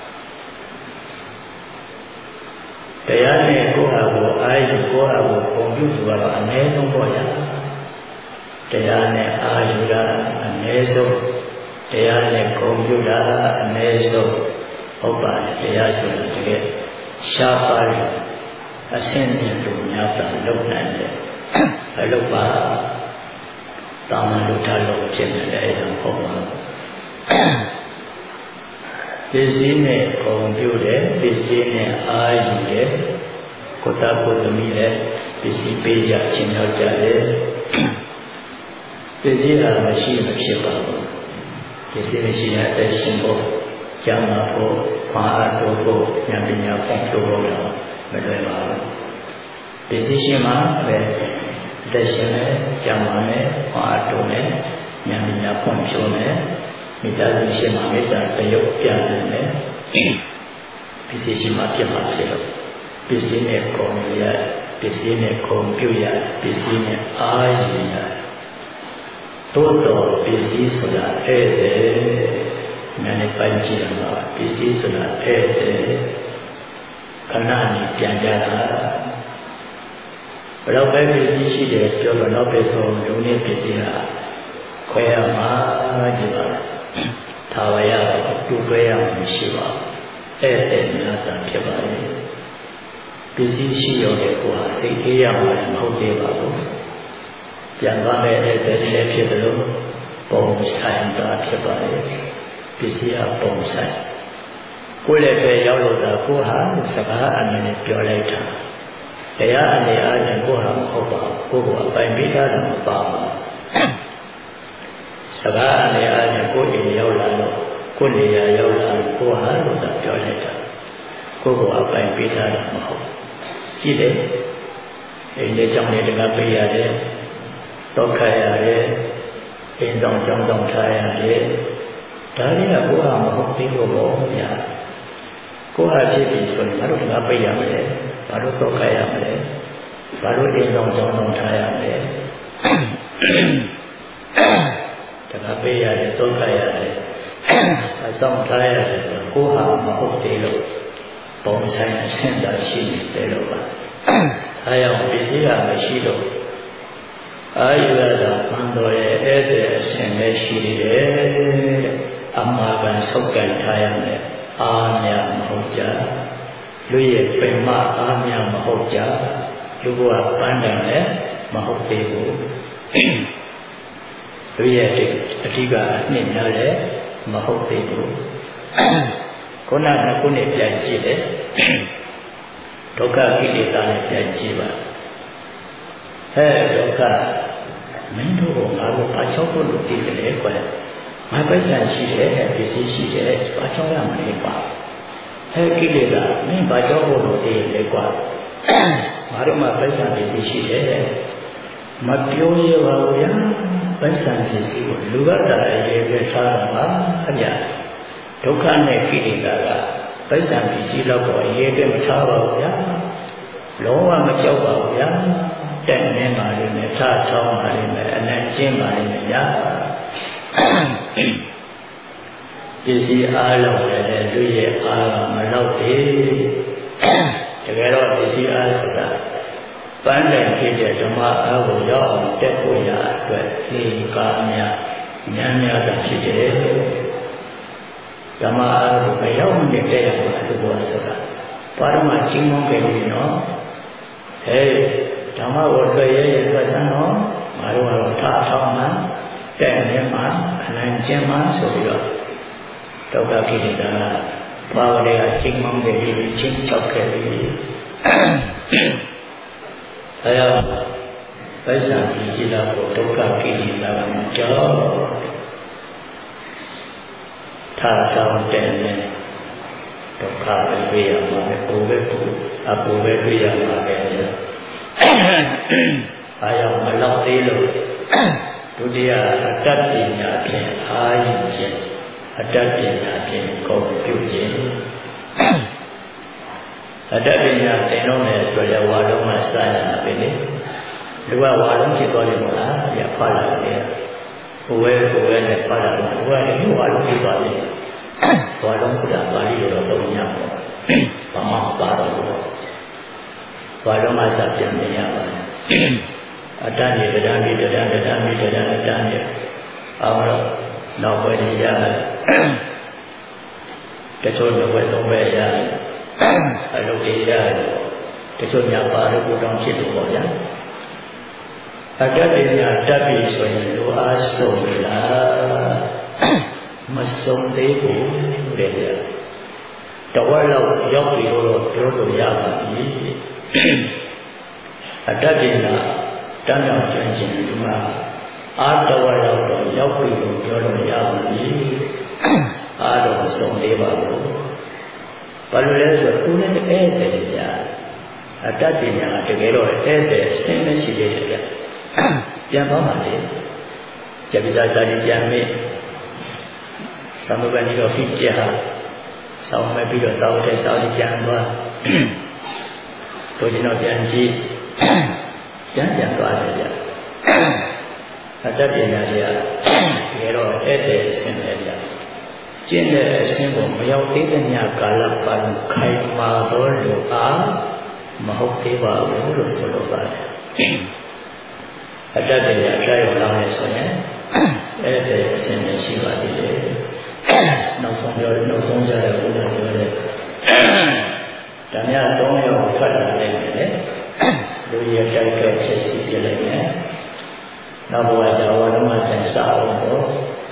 တရားနဲ့ကိုယ့်ဟာကိုယ်အာရုံကိုယ့်ဟာကိုယ်ပုံပြုစုတော့အနည်းဆုံးပေါ့ရတရားနဲ့အာရုံကအနည်းဆုံးတရားနဲ့ပုံပြုတာအနည်းဆုံးဟုတ်ပါတယ်တရားဆိုတာတကယ်ရှားပါးအဆင့်မြင့်လို့များတာလုပ်နိုင်တယ်အလုပ်ပါတာမန်လူထားလို့ဖြစ်နေတယ်အဲ့ဒါဟုတ်ပါဘူးပစ္စည်းနဲ့ပုံပြုတယ်ပစ္စည်းနဲ့အာရုံတယ်ကိုယ်တာကိုယ်သမီးလည်းပစ္စည်းပေးကြချင်းရောက်ကြတယ်ပစ္စည်းဟာမရှိမဖြစ်ပါဘူးပစ္စည်းမရှိတဲ့အသက်ရှင်ဖို့ကျမ်းမာဖို့ဘာအားထုတ်ဖို့ဉာဏ်ပညာပေါက်ထုတ်ဖို့တော့မလွယ်ပါဘူးပစ္စည်းရှိမှပဲအသက်ရှင်နဲ့ကျမ်းမာနဲ့ဘာအားထုတ်နဲ့ဉာဏ်ပညာပေါက်ထုတ်နဲ့မိသားစုရှိမှမေတ္တာတယုတ်ပြနိုင်တယ်ပစ္စည်းရှိမှဖြစ်မှာဖြစ်လို့ပစ္စည်းနဲ့ကိုယ်ရပစ္စည်းနဲ့ကိုယ်ပြုရပစ္စည်းနဲ့အာရုံရသို့တော်ပစ္စည်းဆိုတာအဲ့ဒါနည်းနည်းပိုင်းကြည့်ရမှာပစ္စည်းဆိုတာအဲ့ဒါခဏနဲ့ပြန်ကြတာဘယ်တော့ပဲပစ္စည်းရှိတယ်ပြောတော့တော့ပဲဆိုလူနေပစ္စည်းကခွဲရမှာကြည့်ပါသာဝရတူတွဲရမှာရှိပါအဲ့ဒါများတာဖြစ်ပါလေပစ္စည်းရှိရတဲ့ကိုယ်ဟာစိတ်အေးရမှာမဟုတ်သေးပါဘူးပြန်သွားတဲ့အဲ့ဒါလည်းဖြစ်တယ်လို့ပုံဆိုင်တာဖြစ်ပါလေပစ္စည်းအပုံဆိုင်ကိုယ်လည်းပဲရောက်လို့တာကိုယ်ဟာစကားအနေနဲ့ပြောလိုက်တာတရားအနေအားဖြင့်ကိုယ်ဟာမဟုတ်ပါဘူးကိုယ်ကအပိုင်ပေးတာတော့မပါဘူးစကားအနေအားဖြင့်ကိုယ်အိမ်ရောက်လာတော့ကိုယ်နေရာရောက်လာကိုယ်ဟာလို့တာပြောလိုက်တာကိုယ်ကအပိုင်ပေးတာတော့မဟုတ်ကြည့်တယ်အိမ်လေးကြောင့်လည်းတကားပေးရတယ်တော့ခါရတယ်အိမ်တောင်ကြောင်းတောင်ထားရတယ်ဒါလေးကကိုယ်ဟာမဟုတ်သေးလို့ပေါ့ဗျာကိုယ်ဟာဖြစ်ပြီဆိုရင်ဘာလို့တကားပေးရမလဲဘာလို့တော့ခါရမလဲဘာလို့အိမ်တောင်ကြောင်းတောင်ထားရမလဲတကားပေးရတယ်တော့ခါရတယ်အဆောင်ထားရတယ်ဆိုတော့ကိုယ်ဟာမဟုတ်သေးလို့ပုံဆိုင်အဆင့်သာရှိနေတယ်လို့ပါအဲကြောင့်ပစ္စည်းကမရှိလို့အာယုရတာဘန္တော်ရဲ့အဲ့ဒီအရှင်ပဲရှိတယ်အမှားကန်ဆုတ်ကန်ထားရမယ်အာမြမဟုတ်ကြလူရဲ့ပင်မအာမြမဟုတ်ကြလူကပန်းတယ်လည်းမဟုတ်သေးဘူးလူရဲ့အဓိကအနှစ်များလည်းမဟုတ်သေးဘူးခုနကခုနှစ်ပြန်ကြည့်တယ်ဒုက္ခကိလေသာနဲ့ပြန်ကြည့်ပါအဲဒုက္ခမင်းတို့ကငါတို့ဘာချောက်ဖို့လို့တည်တယ်ကွယ်ငါပိုက်ဆံရှိတယ်ပစ္စည်းရှိတယ်ဘာချောက်ရမလဲပါအဲကိလေသာမင်းဘာချောက်ဖို့လို့တည်တယ်ကွာငါတို့မှပိုက်ဆံပစ္စည်းရှိတယ်မပြောရပါဘူးဗျာပိုက်ဆံပစ္စည်းကိုလူကတည်းကရေးပြထားတာပါအမြဒုက္ခနဲ့ကိလေသာကပိုက်ဆံပစ္စည်းတော့ကိုရေးပြမထားပါဘူးဗျာလုံးဝမကြောက်ပါဘူးဗျာတက်နေပါလိမ့်မယ်ထားထောင်းပါလိမ့်မယ်အနံ့ကျင်းပါလိမ့်မယ်ညာပစ္စည်းအားလုံးလည်းလူရဲ့အားကမလောက်သေးတကယ်တော့ပစ္စည်းအားဆိုတာပန်းတိုင်ဖြစ်တဲ့ဓမ္မအားကိုရောက်အောင်တက်ဖို့ရအတွက်ဒီကာများဉာဏ်များတာဖြစ်တယ်ဓမ္မအားကိုမရောက်နေတဲ့ရမှာသူကဆိုတာပါရမချင်းမောင်းကြပြီနော်ဟဲ့ဓမ္မကိုတွေ့ရရဲ့ပတ်စံတော့ငါတို့ကတော့ထားထောင်းမှတဲ့နေမှာအနံ့ကျင်းမှဆိုပြီးတော့ဒုက္ခကိလေသာပါဝရေကချင်းမောင်းခဲ့ပြီးချင်းချောက်ခဲ့ပြီးအဲဒါပိဿာတိจิตကိုဒုက္ခကိလေသာကကြောထာတောင်းတဲ့နဲ့ဒုက္ခပဲတွေ့ရမှာပဲဘုံပဲဘုအပူပဲတွေ့ရမှာပဲအားရမလောက်သေးလို့ဒုတိယအတ္တပညာဖြင့်အားရခြင်းအတ္တပညာဖြင့်ကိုယ်ပြုခြင်းအတ္တပညာသင်တော့မယ်ဆိုရဝါလုံးမှာစရတာပဲလေလူကဝါလုံးဖြစ်သွားတယ်မလားရဖတ်လာတယ်ဘဝဲဘဝဲနဲ့ဖတ်လာတယ်ဘဝဲနဲ့ဝါလုံးဖြစ်သွားတယ်ဝါလုံးဆိုတာပါဠိလိုတော့သုံးရပါဘာမှပါတော့ဘူးဝါလုံးမှာစပြန်နေရပါတယ်အတ္တနေတဏှာနေတဏှာတဏှာနေတဏှာတဏှာနေအောင်တော့နောက်ပဲရတယ်တချို့တော့ဘယ်တော့ပဲရတယ်အလုပ်တွေရတယ်တချို့များပါလို့ကိုတောင်ဖြစ်လို့ပေါ့ဗျာအတ္တပညာတတ်ပြီဆိုရင်လူအားဆုံးလားမဆုံးသေးဘူးတဲ့တဝက်လောက်ရောက်ပြီလို့ပြောလို့ရပါပြီအတ္တပညာတန်းတော်ကျွမ်းကျင်ဒီမှာအာတဝက်လောက်တော့ရောက်ပြီလို့ပြောလို့ရပါပြီအာတော့မဆုံးသေးပါဘူးဘာလို့လဲဆိုတော့သူနဲ့ဧည့်သည်ကြာအတ္တပညာတကယ်တော့ဧည့်သည်အရှင်းမရှိသေးတယ်ဗျပြန်သွားပါလေဇပိသာစာရင်းပြန်မေးသမုပ္ပါဒိတော်ဖြစ်ကြဟာဆောင်းမဲ့ပြီးတော့သာဝတ္ထစာရင်းပြန်သွားတို့ကျွန်တော်ပြန်ကြည့်ပြန်ပြန်သွားတယ်ဗျအတ္တပညာကြီးကတကယ်တော့ဧည့်သည်အရှင်းပဲဗျကျင့်တဲ့အရှင်းကိုမရောက်သေးတဲ့ညကာလပတ်ခိုင်မာတော်လူအားမဟုတ်သေးပါဘူးလို့ဆိုလိုပါတယ်အတ္တတရားအတိုင်းလာမယ်ဆိုရင်အဲ့ဒီအရှင်းရှိပါသေးတယ်နောက်ဆုံးပြောနောက်ဆုံးကြတဲ့ဘုရားပြောတဲ့ဓမ္မသုံးရောဖတ်လာနိုင်တယ်လူရတိုက်ခဲ့ချက်စီပြလိုက်မယ်နောက်ဘဝကြဝါလုံးမှပြန်စအောင်တော့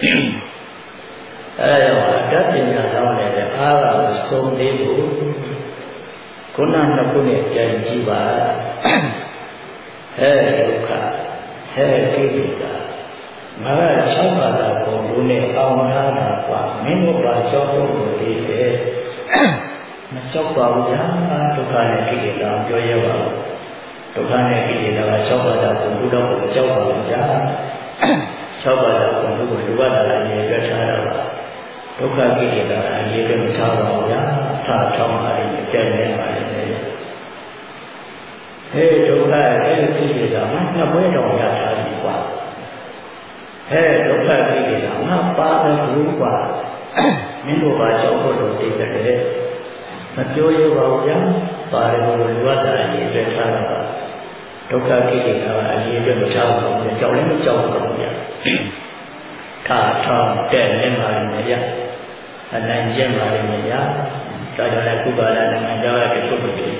အဲဒါအတ္တပညာတော်လည်းအားကမဆုံးသေးဘူးခုနနှစ်ခုနဲ့ကြံကြည့်ပါဟဲ့ဒုက္ခဟဲ့ကိလေသာငါက၆ပါးသာဘုံလို့နဲ့အောင်ထားတာကွာမင်းတို့ပါကြောက်ဖို့လို့ဒီလေမကြောက်ပါဘူးဗျာဒုက္ခနဲ့ကိလေသာပြောရပါဘူးဒုက္ခနဲ့ကိလေသာက၆ပါးသာဘုံလို့တော့ကြောက်ပါဘူးဗျာ၆ပါးသာဘုံလို့လူဝတ္တလာရေပြထားတာပါဒုက္ခကိလေသာအရေးတွေမထားပါဘူးဗျာထားထောင်းပါလိမ့်မယ်ကျက်နေပါလိမ့်မယ်ဟဲ့ဒုက္ခရဲ့ကိလေသာမှနှစ်ပွဲတော်ရထားပြီကွာဟဲ့ဒုက္ခကိလေသာမှပါတဲ့ဘူးကွာမင်းတို့ပါကြောက်ဖို့လို့သိတယ်မပြောရပါဘူးဗျာပါတယ်လို့လူဝတ္တအရေးတွေထားတာပါဒုက္ခကိလေသာအရေးတွေမထားပါဘူးကြောက်လည်းမကြောက်ပါဘူးဗျာထားထောင်းတဲ့နေပါလိမ့်မယ်ဗျာအနိုင်ကျင့်ပါလိမ့်မယ်ဗျာဒါကြောင့်လည်းကုပါဒနိုင်ငံကြောင့်လည်းထုတ်ပြီး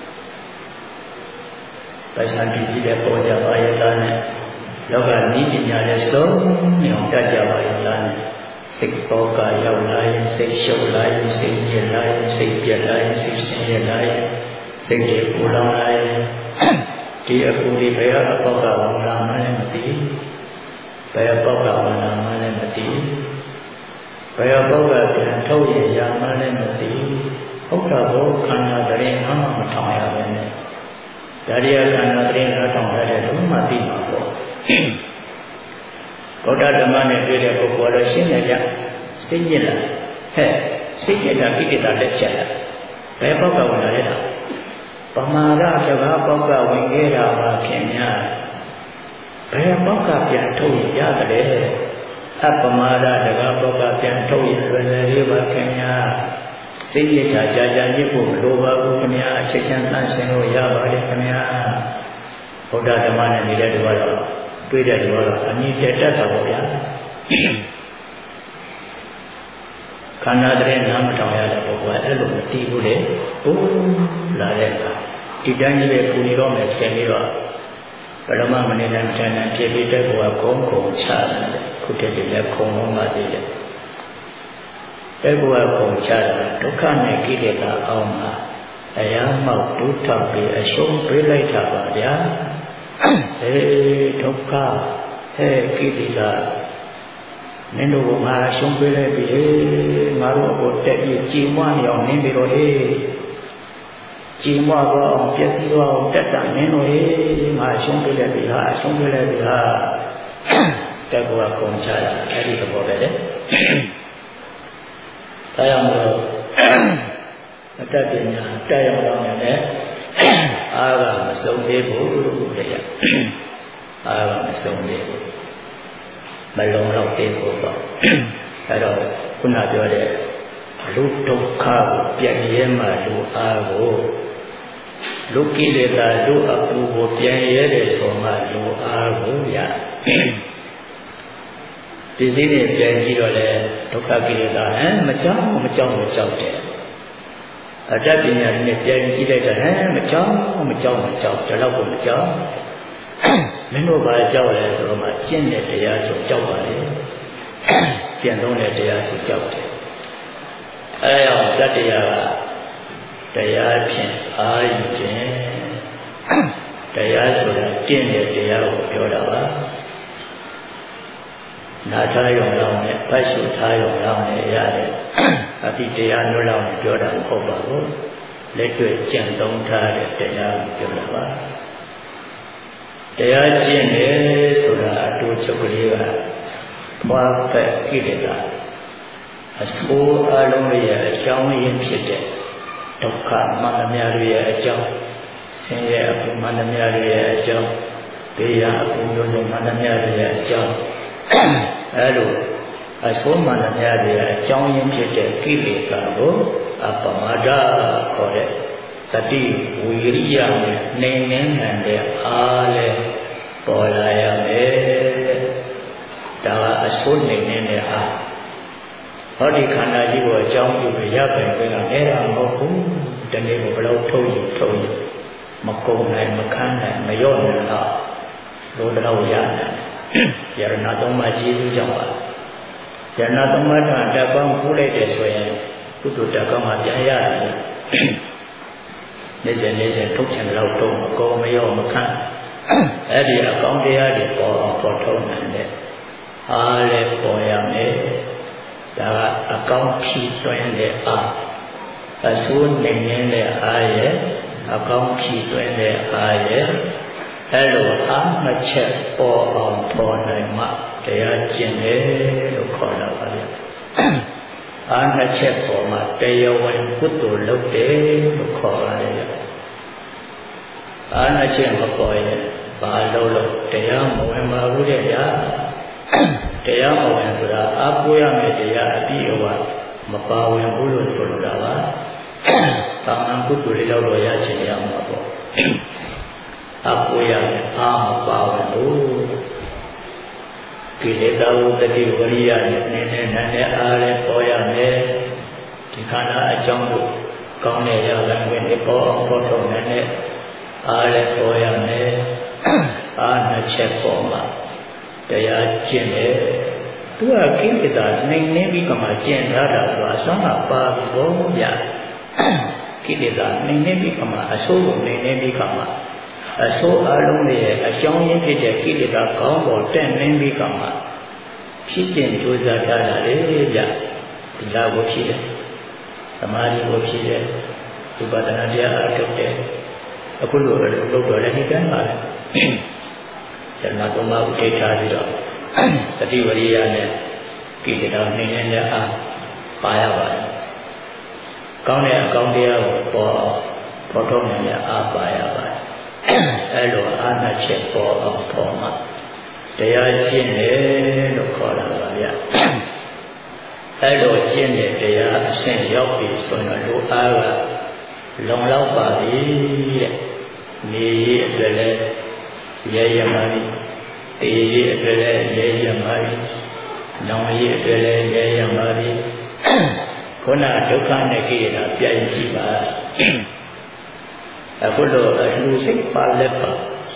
ပဋ္ဌာန်းတိတဲ့ပေါ်ကြပါရဲ့သားနဲ့လောကနိပညာနဲ့စုံမြောင်တတ်ကြပါရဲ့သားနဲ့စိတ်ပေါ်ကရောက်လာရင်စိတ်ရှုပ်လာရင်စိတ်ညစ်လာရင်စိတ်ပြက်လာရင်စိတ်ဆင်းရဲလာရင်စိတ်တွေပူလောင်လာရင်ဒီအပူတွေဘယ်အပေါက်ကဝင်လာမှလည်းမသိဘယ်အပေါက်ကဝင်လာမှလည်းမသိဘယ်အပေါက်ကပြန်ထုတ်ရရမှလည်းမသိဟုတ်တာဘုခန္ဓာတရင်အမှမထောင်ရပဲနဲ့ဒါရီယခန္ဓာတရင်အထောင်ရတဲ့ဘုမှသိမှာပေါ့ဗုဒ္ဓဓမ္မနဲ့တွေ့တဲ့ပုဂ္ဂိုလ်တော့ရှင်းတယ်ဗျစိတ်ညစ်လာဟဲ့စိတ်ညစ်တာကိလေသာလက်ချက်လာဘယ်ပေါက်ကဝင်လာလဲတာပမာဒတကားပေါက်ကဝင်ခဲ့တာပါခင်ဗျာဘယ်ပေါက်ကပြန်ထုတ်ရတယ်အပမာဒတကားပေါက်ကပြန်ထုတ်ရလွယ်လွယ်လေးပါခင်ဗျာစိတ်ညစ်တာကြာကြာညစ်ဖို့မလိုပါဘူးခင်ဗျာအချက်ချင်းသန့်ရှင်းလို့ရပါတယ်ခင်ဗျာဗုဒ္ဓဓမ္မနဲ့နေတဲ့သူကတော့တွေ့တဲ့သူကတော့အမြင်ကျတတ်တာပေါ့ဗျာခန္ဓာတည်းနားမထောင်ရတဲ့ပုဂ္ဂိုလ်အဲ့လိုမသိဘူးလေဟိုးလာတဲ့အခါဒီတိုင်းကြီးပဲပူနေတော့မယ်ဆင်ပြီးတော့ပရမမနေနဲ့မထမ်းနဲ့ဖြစ်ပြီးတဲ့ဘုရားကုန်းကုန်းချတယ်ခုတည်းတည်းလည်းခုံလုံးပါသေးတယ်တဲ့ဘုရားကုန်းချတာဒုက္ခနဲ့ကိလေသာအောင်မှာအရာမောက်ဒုထောက်ပြီးအရှုံးပေးလိုက်တာပါဗျာအေးဒုက္ခဟဲ့ကိလေသာမင်းတို့ကငါအရှုံးပေးလိုက်ပြီငါတို့ကိုတက်ပြီးကြည်မွနေအောင်နင်းပြီးတော့ဟေးကြည်မွတော့အောင်ပြည့်စည်တော့အောင်တက်တာနင်းတို့ဟေးငါအရှုံးပေးလိုက်ပြီဟာအရှုံးပေးလိုက်ပြီဟာတက်ကောကုန်ချတာအဲ့ဒီသဘောပဲလေဒါကြောင့်မို့အတ္တပညာတက်ရောက်တော့လည်းအားကမစုံသေးဘူးတဲ့အားကမစုံသေးဘူးမလုံလောက်သေးဘူးပေါ့အဲတော့ခုနပြောတဲ့လူဒုက္ခကိုပြည့်ရဲမှလူအားကိုလူကိလေသာလူအပူကိုပြည့်ရဲတယ်ဆိုမှလူအားကိုရဒီစည်းနဲ့ပြန်ကြည့်တော့လေဒုက္ခကိလေသာဟမ်မကြောက်မကြောက်မကြောက်တယ်အတ္တပညာနဲ့ပြန်ကြည့်လိုက်တာဟမ်မကြောက်မကြောက်မကြောက်ဒါတော့ကိုမကြောက်မင်းတို့ဘာကြောက်လဲဆိုတော့မှကျင့်တဲ့တရားဆိုကြောက်ပါလေကျင့်သုံးတဲ့တရားဆိုကြောက်တယ်အဲအောင်တတ္တရားကတရားဖြင့်အာရုံဖြင့်တရားဆိုတာကျင့်တဲ့တရားကိုပြောတာပါနာထားရုံလောက်နဲ့ဖတ်ရှုထားရုံလောက်နဲ့ရတယ်အတိတရားမျိုးလောက်နဲ့ပြောတာမဟုတ်ပါဘူးလက်တွေ့ကျင့်သုံးထားတဲ့တရားကိုပြောတာပါတရားကျင့်တယ်ဆိုတာအတူချုပ်ကလေးကဘွားဖက်ကိလေသာအဆိုးအလုံးရဲ့အကြောင်းရင်းဖြစ်တဲ့ဒုက္ခမှန်သမျှရဲ့အကြောင်းဆင်းရဲအပူမှန်သမျှရဲ့အကြောင်းတရားအပူမျိုးစုံမှန်သမျှရဲ့အကြောင်းအဲလိုအဆိုးမှန်သမျှရဲ့အကြောင်းရင်းဖြစ်တဲ့ကိလေသာကိုအပမဒခေါ်တဲ့တတိဝီရိယနဲ့နေနေနိုင်တဲ့အားလဲပေါ်လာရမယ်ဒါကအစိုးနေနေတဲ့အားဟောဒီခန္ဓာကြီးကိုအကြောင်းပြုပြီးရပိုင်ပြီးတော့အဲ့ဒါမဟုတ်ဘူးတနေ့ကိုဘယ်လောက်ထုတ်ယူထုတ်ယူမကုန်နိုင်မခန်းနိုင်မရော့နိုင်တော့လို့တော့ရနိုင်ယရဏသုံးပါးကျေးဇူးကြောင့်ပါယရဏသုံးပါးထတက်ပေါင်းခိုးလိုက်တယ်ဆိုရင်ကုသိုလ်တက်ကောင်းမှပြန်ရတယ်နေစဉ်နေစဉ်ထုတ်ချင်တော့တော့အကုန်မရောမခန့်အဲ့ဒီအကောင်းတရားတွေပေါ်အောင်ပေါ်ထုတ်နိုင်တဲ့အားလည်းပေါ်ရမယ်ဒါကအကောင်းဖြည့်သွင်းတဲ့အားအဆိုးနေနေတဲ့အားရဲ့အကောင်းဖြည့်သွင်းတဲ့အားရဲ့အဲ့လိုအားမချက်ပေါ်အောင်ပေါ်နိုင်မှတရားကျင့်တယ်လို့ခေါ်တာပါလေအားနှစ်ချက်ပေါ်မှာတရားဝင်ကုသိုလ်လုပ်တယ်လို့ခေါ်ရတယ်အားနှစ်ချက်မပေါ်ရင်ဘာလို့လို့တရားမဝင်ပါဘူးတဲ့ဗျာတရားမဝင်ဆိုတာအားကိုးရမယ်တရားအပြီးအဝမပါဝင်ဘူးလို့ဆိုလိုတာပါသာမန်ကုသိုလ်လေးတော့ရချင်ရမှာပေါ့အားကိုးရမယ်အားမပါဝင်ဘူးကိလေသာဝတ္တိဝရိယနဲ့နည်းနည်းနဲ့အားလည်းပေါ်ရမယ်ဒီခန္ဓာအကြောင်းကိုကောင်းတဲ့ရလမ်းဝင်ပေါ်အောင်ပေါ်ထုတ်နိုင်တဲ့အားလည်းပေါ်ရမယ်အားနှစ်ချက်ပေါ်မှာတရားကျင့်တယ်သူကကိလေသာနှိမ်နှင်းပြီးကမှကျင့်ထားတာဆိုအစွမ်းကပါဘောဗျကိလေသာနှိမ်နှင်းပြီးကမှအဆိုးကိုနှိမ်နှင်းပြီးကမှအဆိုးအလုံးရဲ့အကြောင်းရင်းဖြစ်တဲ့ကိလေသာကောင်းပေါ်တက်နှင်းပြီးကမှဖြစ်ကျင့်ကြိုးစားထားတာလေဗျဒီလားကိုဖြစ်တယ်သမာဓိကိုဖြစ်တယ်ဥပဒနာတရားအထုတ်တယ်အခုလိုလုပ်တော့လည်းဒီကံပါလေဇဏသုံးပါးကိုထိထားပြီးတော့တတိဝရိယနဲ့ကိလေသာနှိမ်နှင်းတဲ့အားပါရပါတယ်ကောင်းတဲ့အကောင်းတရားကိုပေါ်ပေါ်ထုတ်နိုင်တဲ့အားပါရပါတယ်အဲလိုအားနှစ်ချက်ပေါ်အောင်ပေါ်မှာတရားကျင့်တယ်လို့ခေါ်တာပါဗျအဲလိုကျင့်တဲ့တရားအဆင့်ရောက်ပြီဆိုရင်လူအားကလုံလောက်ပါပြီတဲ့နေရအတွက်လည်းရဲရမှာပြီအေးရအတွက်လည်းရဲရမှာပြီနောင်ရအတွက်လည်းရဲရမှာပြီခုနဒုက္ခနဲ့ကိလေသာပြည့်ကြည့်ပါအခုလိုအလှစိတ်ပါလက်ပါ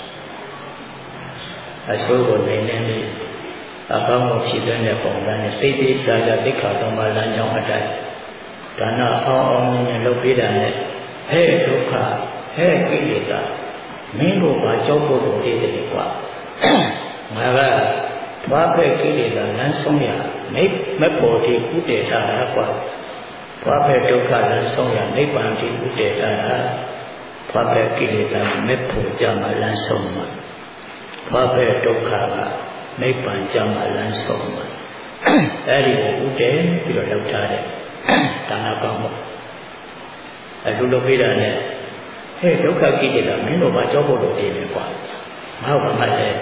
အဆိုးကိုနေနေပြီးအကောင်းကိုဖြစ်တဲ့ပုံစံနဲ့စိတ်သေးစားကြသိက္ခာသုံးပါးလမ်းကြောင်းအတိုင်းဒါနအောင်အောင်နဲ့လုပ်ပေးတာနဲ့ဟဲ့ဒုက္ခဟဲ့ကိလေသာမင်းတို့ဘာကြောက်ဖို့လို့နေတယ်ကွာငါကဘာပဲကိလေသာလမ်းဆုံးရနိဗ္ဗာန်ပေါ်တိဥတည်တာကွာဘာပဲဒုက္ခလမ်းဆုံးရနိဗ္ဗာန်တိဥတည်တာဘာပဲကိလေသာမဲ့ဖို့ကြမှာလမ်းဆုံးမှာဘာပဲဒုက္ခကနိဗ္ဗာန်ကြမှာလမ်းဆုံးမှာအဲ့ဒီကိုဥတည်ပြီးတော့လောက်ထားတယ်ဒါနာကောင်းပါအလူလိုပေးတာနဲ့ဟဲ့ဒုက္ခကိလေသာမင်းတို့ဘာကြောက်ဖို့လို့နေလဲကွာငါ့ဘာမှလည်း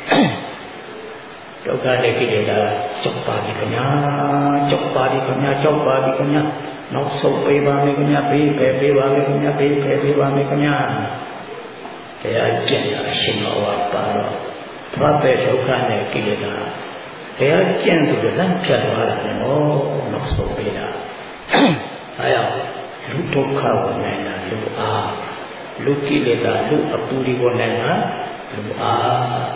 ဒုက္ခနဲ့ကိလေသာကြောက်ပါပြီခင်ဗျာကြောက်ပါပြီခင်ဗျာကြောက်ပါပြီခင်ဗျာနောက်ဆုံးပေးပါမယ်ခင်ဗျာပေးပဲပေးပါမယ်ခင်ဗျာပေးပဲပေးပါမယ်ခင်ဗျာတရားကျင့်တာရှင်တော်ဝါပါတော့ဘာပဲဒုက္ခနဲ့ကိလေသာတရားကျင့်သူလမ်းဖြတ်သွားတာနော်နောက်ဆုံးပေးတာအဲကြောင့်လူဒုက္ခကိုနိုင်တာလူအားလူကိလေသာလူအပူတွေကိုနိုင်တာလူအား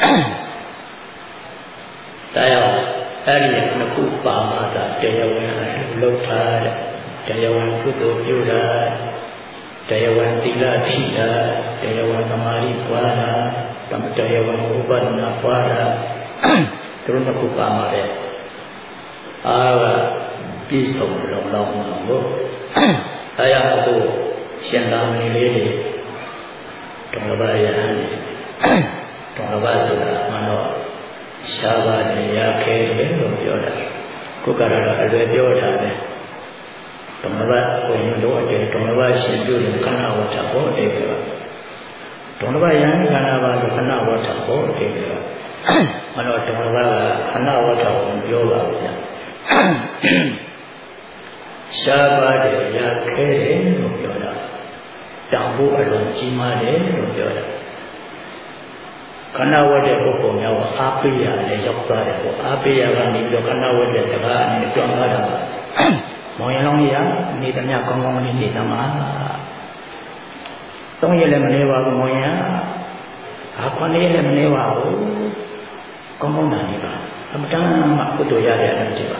တရားအဲ့ဒီနှစ်ခုပါမှသာတရားဝင်လောက်ထားတဲ့တရားဝင်ကုသိုလ်ပြုတာတရားဝင်သီလရှိတာတရားဝင်သမာဓိပွားတာတရားဝင်ဥပဒနာပွားတာသူတို့နှစ်ခုပါမှတဲ့အာကပြည့်စုံလုံးလုံးလို့အဲရအခုရှင်သာမဏေလေးတွေတော်တော်ပါရဟန်းတော်တော်ပါဆိုတာမှတော့ရှားပါတရားခဲတယ်လို့ပြောတာကိုယ်ကတော့အလွယ်ပြောတာပဲတော်တော်ပါကိုယ်တို့အကျတော်တော်ပါရှင်ပြုတဲ့ခဏဝတ္ထဟောတယ်ကတော်တော်ပါယဟန်ခဏပါလို့ခဏဝတ္ထဟောတယ်ကမှတော့တော်တော်ပါကခဏဝတ္ထကိုပြောပါဗျာရှားပါတရားခဲတယ်လို့ပြောတာတောင်ဖို့အလုံးကြီးမားတယ်လို့ပြောတာခဏဝတ်တဲ့ပုဂ္ဂိုလ်များကိုအားပေးရတယ်ရောက်သွားတယ်ပေါ့အားပေးရကနေပြီးတော့ခဏဝတ်တဲ့စကားအနေနဲ့တွန်းသွားတာပါမောင်ရင်လောင်းကြီးကနေသမျှကောင်းကောင်းလေးနေသမှာသုံးရက်လည်းမနေပါဘူးမောင်ရင်အာခွန်လေးလည်းမနေပါဘူးကောင်းကောင်းနာနေပါအမတန်မှကုသိုလ်ရတဲ့အတိုင်းဖြစ်ပါ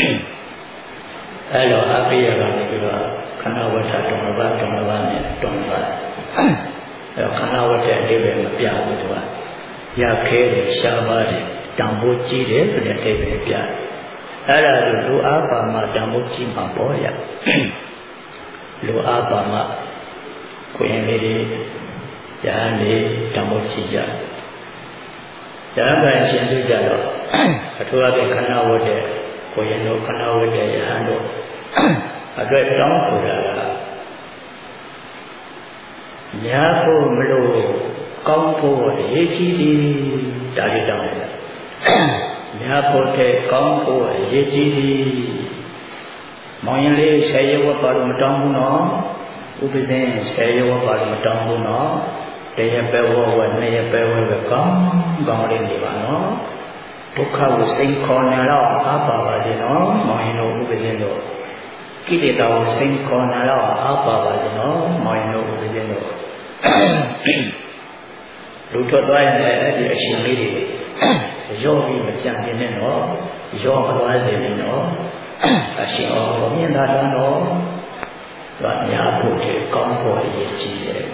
အဲ့တော့အားပေးရကနေပြီးတော့ခဏဝတ်တာတွန်းပါတွန်းပါနဲ့တွန်းပါအဲ့တော့ခဏဝတ်တဲ့အတိပ္ပယ်မပြဘူးသူကရခဲတယ်ရှားပါတယ်တန်ဖိုးကြီးတယ်ဆိုတဲ့အတိပ္ပယ်ပြအဲ့ဒါလိုလူအားပါမှတန်ဖိုးကြီးမှာပေါ်ရလူအားပါမှကိုယ်လေးတွေညာနေတန်ဖိုးကြီးကြဒါကရှင်သူကြတော့အထူးအဖြင့်ခဏဝတ်တဲ့ကိုယ်ရင်တို့ခဏဝတ်တဲ့ယဟန်တို့အတွက်တောင်းဆိုတာကညာဖို့မလို့ကောင်းဖို့ရေးကြည့်သည်ဒါလေးတောင်းတယ်ညာဖို့တဲ့ကောင်းဖို့ရေးကြည့်သည်မောင်ရင်လေးဆယ်ရွက်ပါလို့မတောင်းဘူးနော်ဥပဇင်းဆယ်ရွက်ပါလို့မတောင်းဘူးနော်တရပဲဝဝနှစ်ရပဲဝပဲကောင်းကောင်းလေးနေပါနော်ဒုက္ခကိုစိတ်ခေါ်နေတော့အားပါပါစေနော်မောင်ရင်တို့ဥပဇင်းတို့ကိလေသာကိုစိတ်ခေါ်နေတော့အားပါပါစေနော်မောင်ရင်တို့ဥပဇင်းတို့လူထွက်သွားရင်လည်းအဲ့ဒီအရှင်လေးတွေရောပြီးမကြံပြင်းနဲ့တော့ရောမသွားစေနဲ့တော့အရှင်ဟောမြင်တာတော့တော့ညာဖို့တဲ့ကောင်းဖို့ရည်ကြီးတယ်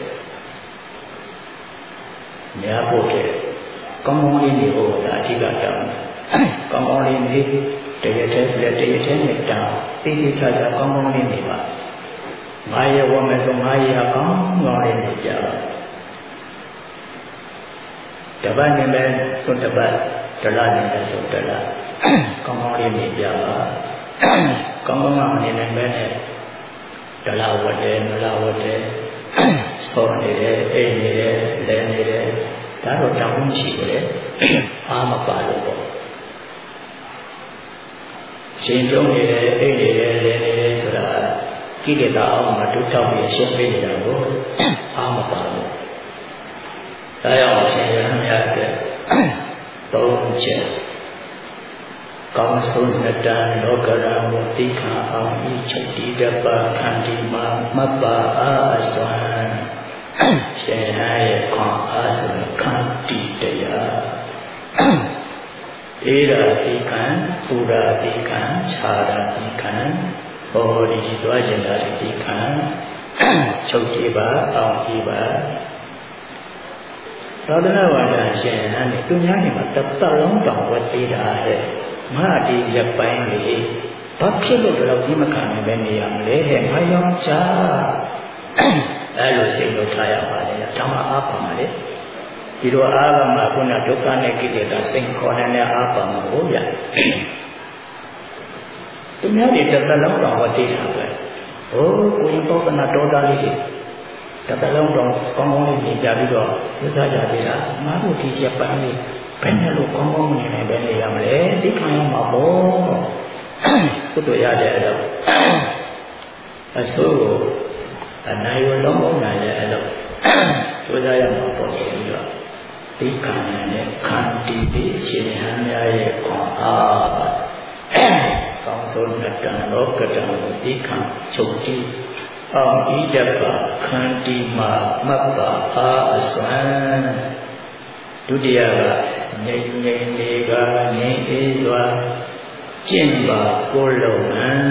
ညာဖို့တဲ့ကောင်းကောင်းလေးနေဖို့ဒါအဓိကတောင်းကောင်းကောင်းလေးနေတရတဲ့လက်တရတဲ့နဲ့တောင်းသိသိချာချာကောင်းကောင်းလေးနေပါငါရဲ့ဝမ်းမဲ့ဆိုငါရဲ့အကောင်းကောင်းလေးနေကြပါတပတ်နေမယ်ဆိုတပတ်တလားနေမယ်ဆိုတလားကောင်းကောင်းလေးနေကြပါကောင်းကောင်းကနေနိုင်မယ်နဲ့တလားဝတ်တယ်မလားဝတ်တယ်ဆောင်းနေတယ်အိမ်နေတယ်လဲနေတယ်ဒါတော့တောင်းဝန်ရှိတယ်အားမပါလို့ပေါ့ရှင်ပြုံးနေတယ်အိမ်နေတယ်လဲနေတယ်ဆိုတာကိလေသာအောင်မတုထောက်ပြီးရှင်းပေးနေတာကိုအားမပါလို့ဒါကြောင့်ရှင်ရဟန်းများတဲ့သုံးချက်ကောင်းဆုံးနှစ်တန်လောကရမုတိခာအောင်ဤချုပ်တည်တဲ့ပါခန္ဒီမှာမတ်ပါအားစွမ်းရှင်ဟရဲ့ခွန်အားစွမ်းခန္တီတရားဧရာတိကံပူရာတိကံခြာရာတိကံဘောဓိသွားကျင်တာတိကံချုပ်ကြည့်ပါအောင်ကြည့်ပါသာသနာ့ဝါဒရှင်ဟန်သူများနေမှာတစ်သက်လုံးတောင်ဝတ်သေးတာဟဲ့မဟာဒီရပိုင်းလေးဘာဖြစ်လို့တော့ဒီမခံနိုင်ပဲနေရမလဲဟဲ့မယောင်ချာအဲ့လိုစိတ်လို့ထားရပါလေဓမ္မအားပါပါလေဒီလိုအားပါမှာခုနဒုက္ခနဲ့ကိလေသာစိတ်ခေါ်တဲ့အားပါမှာကိုရသူများတွေတစ်သက်လုံးတောင်ဝတ်သေးတာပဲဟိုကိုရင်ပေါကနာဒေါသလေးတွေတစ်သက်လုံးတောင်ကောင်းကောင်းလေးနေကြပြီးတော့သစ္စာကြသေးတာငါတို့ဒီချက်ပန်းလေးဘယ်နဲ့လို့ကောင်းကောင်းနေနိုင်ပဲနေရမလဲဒီခံရမှာပေါ့ကုသိုလ်ရတဲ့အလုပ်အဆိုးအနိုင်ရလုံးဝနိုင်တဲ့အလုပ်ကျိုးစားရမှာပေါ့ဆိုပြီးတော့ဒီခံရတဲ့ခန္တီပြီးရှင်ဟန်များရဲ့ခွန်အားပါကောင်းဆုံးတတံလောကတံဒီခံချုပ်ကြည့်အောင်ဤတပခန္တီမှာမတ်ပါအားအစွမ်းဒုတိယကငြိမ်ငြိမ်လေးကငြိမ်အေးစွာကျင့်ပါကိုယ်လုံးဟန်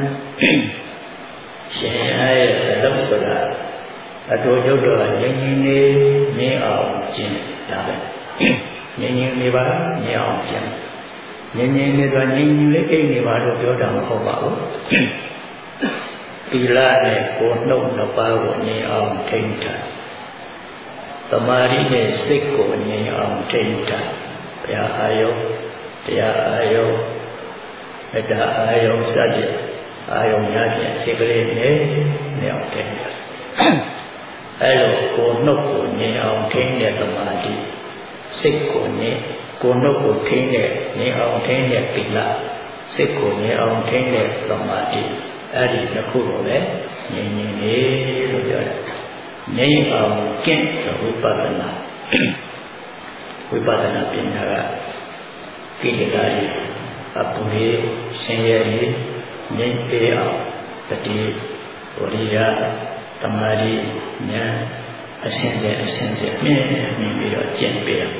ရှင်ရဲ့လောက်ဆိုတာအတူရုပ်တော်ငြိမ်ငြိမ်လေးမြင်အောင်ကျင့်တာပဲငြိမ်ငြိမ်လေးပါမြင်အောင်ကျင့်ငြိမ်ငြိမ်လေးတော့ငြိမ်ငြိမ်လေးအိတ်နေပါတော့ပြောတာမဟုတ်ပါဘူးသီလနဲ့ကိုယ်နှုတ်နှစ်ပါးကိုငြိမ်အောင်ထိန်းထားသမာဓိနဲ့စိတ်ကိုငြိမ်အောင်ထိန်းထားဘုရားအာယုတရားအာယုမေတ္တာအာယုစသည်အာယုများဖြင့်စိတ်ကလေးနဲ့ငြိမ်အောင်ထိန်းထားအဲလိုကိုယ်နှုတ်ကိုငြိမ်အောင်ထိန်းတဲ့သမာဓိစိတ်ကိုငြိမ်ကိုယ်နှုတ်ကိုထိန်းတဲ့ငြိမ်အောင်ထိန်းတဲ့သီလစိတ်ကိုငြိမ်အောင်ထိန်းတဲ့သမာဓိအဲ့ဒီတစ်ခုကိုပဲငြိမ်ငြိမ်လေးလို့ပြောတယ်ငြိမ်အောင်ကျင့်ဆိုဝိပဿနာဝိပဿနာပညာကကိလေသာတွေအပူတွေရှင်ရည်ငြိမ်ပေအောင်တတိဝရိယသမာဓိဉာဏ်အစဉ်စဉ်အစဉ်စဉ်မြင်မြင်ပြီးတော့ကျင့်ပေအောင်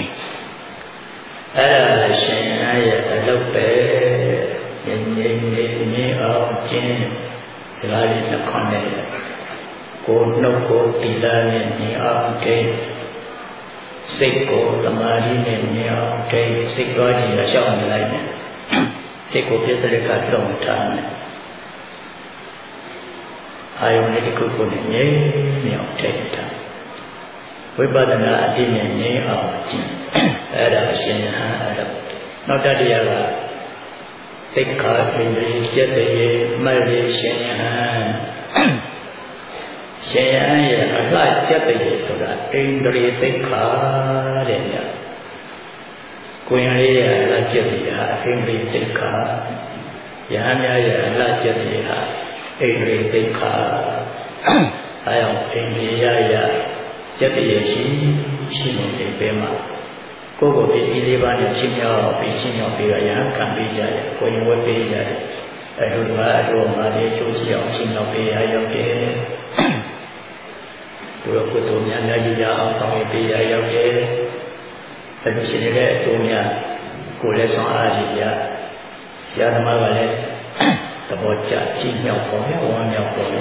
အဲ့ဒါရှင်ရဲ့အလုပ်ပဲငြိမ်ငြိမ်လေးမြင်အောင်ကျင့်စကားလေးနှစ်ခွန်းနဲ့ကိုယ်နှုတ်ကိုသီလနဲ့မြင်အောင်ထိန်းစိတ်ကိုသမာဓိနဲ့မြင်အောင်ထိန်းစိတ်တော်ကြီးအရှောင်းနေလိုက်တယ်စိတ်ကိုပြည့်စုံကတုံထားတယ်အာယုန်လေးတစ်ခုကိုငြိမ်မြင်အောင်ထိန်းတာဝိပဿနာအတိနဲ့ငြိမ်အောင်ကျင့်အဲ့ဒါအရှင်ဟန်အဲ့ဒါနောက်တတိယကသိက္ခာပင်လေးကျက်တရေမှတ်လေးရှင်ဟန်ရှင်ဟန်ရဲ့အလှကျက်တရေဆိုတာဣန္ဒြေသိက္ခာတဲ့ညကိုယ်ရလေးရဲ့အလှကျက်တရေဟာဣန္ဒြေသိက္ခာယဟန်များရဲ့အလှကျက်တရေဟာဣန္ဒြေသိက္ခာအဲအောင်ဣန္ဒြေရရကျက်တရေရှိရှိနေတဲ့ပဲမှာကိုယ်ကိုပစ္စည်းလေးပါးနဲ့ချင်းမြောက်ပြီးချင်းမြောက်ပြီးတော့ရဟန်းခံပေးကြတယ်ကိုယ်ရင်ဝတ်ပေးကြတယ်အဲလိုပါအတော်မှာလေးချိုးစီအောင်ချင်းမြောက်ပေးရရောက်တယ်သူတို့ကုသိုလ်များများကြီးကြအောင်ဆောင်ရွက်ပေးရရောက်တယ်အဲလိုရှိနေတဲ့အတော်များကိုယ်လည်းဆောင်အားကြီးကြဆရာသမားကလည်းသဘောကျချင်းမြောက်ပေါ်ရဝမ်းမြောက်ပေါ်ရ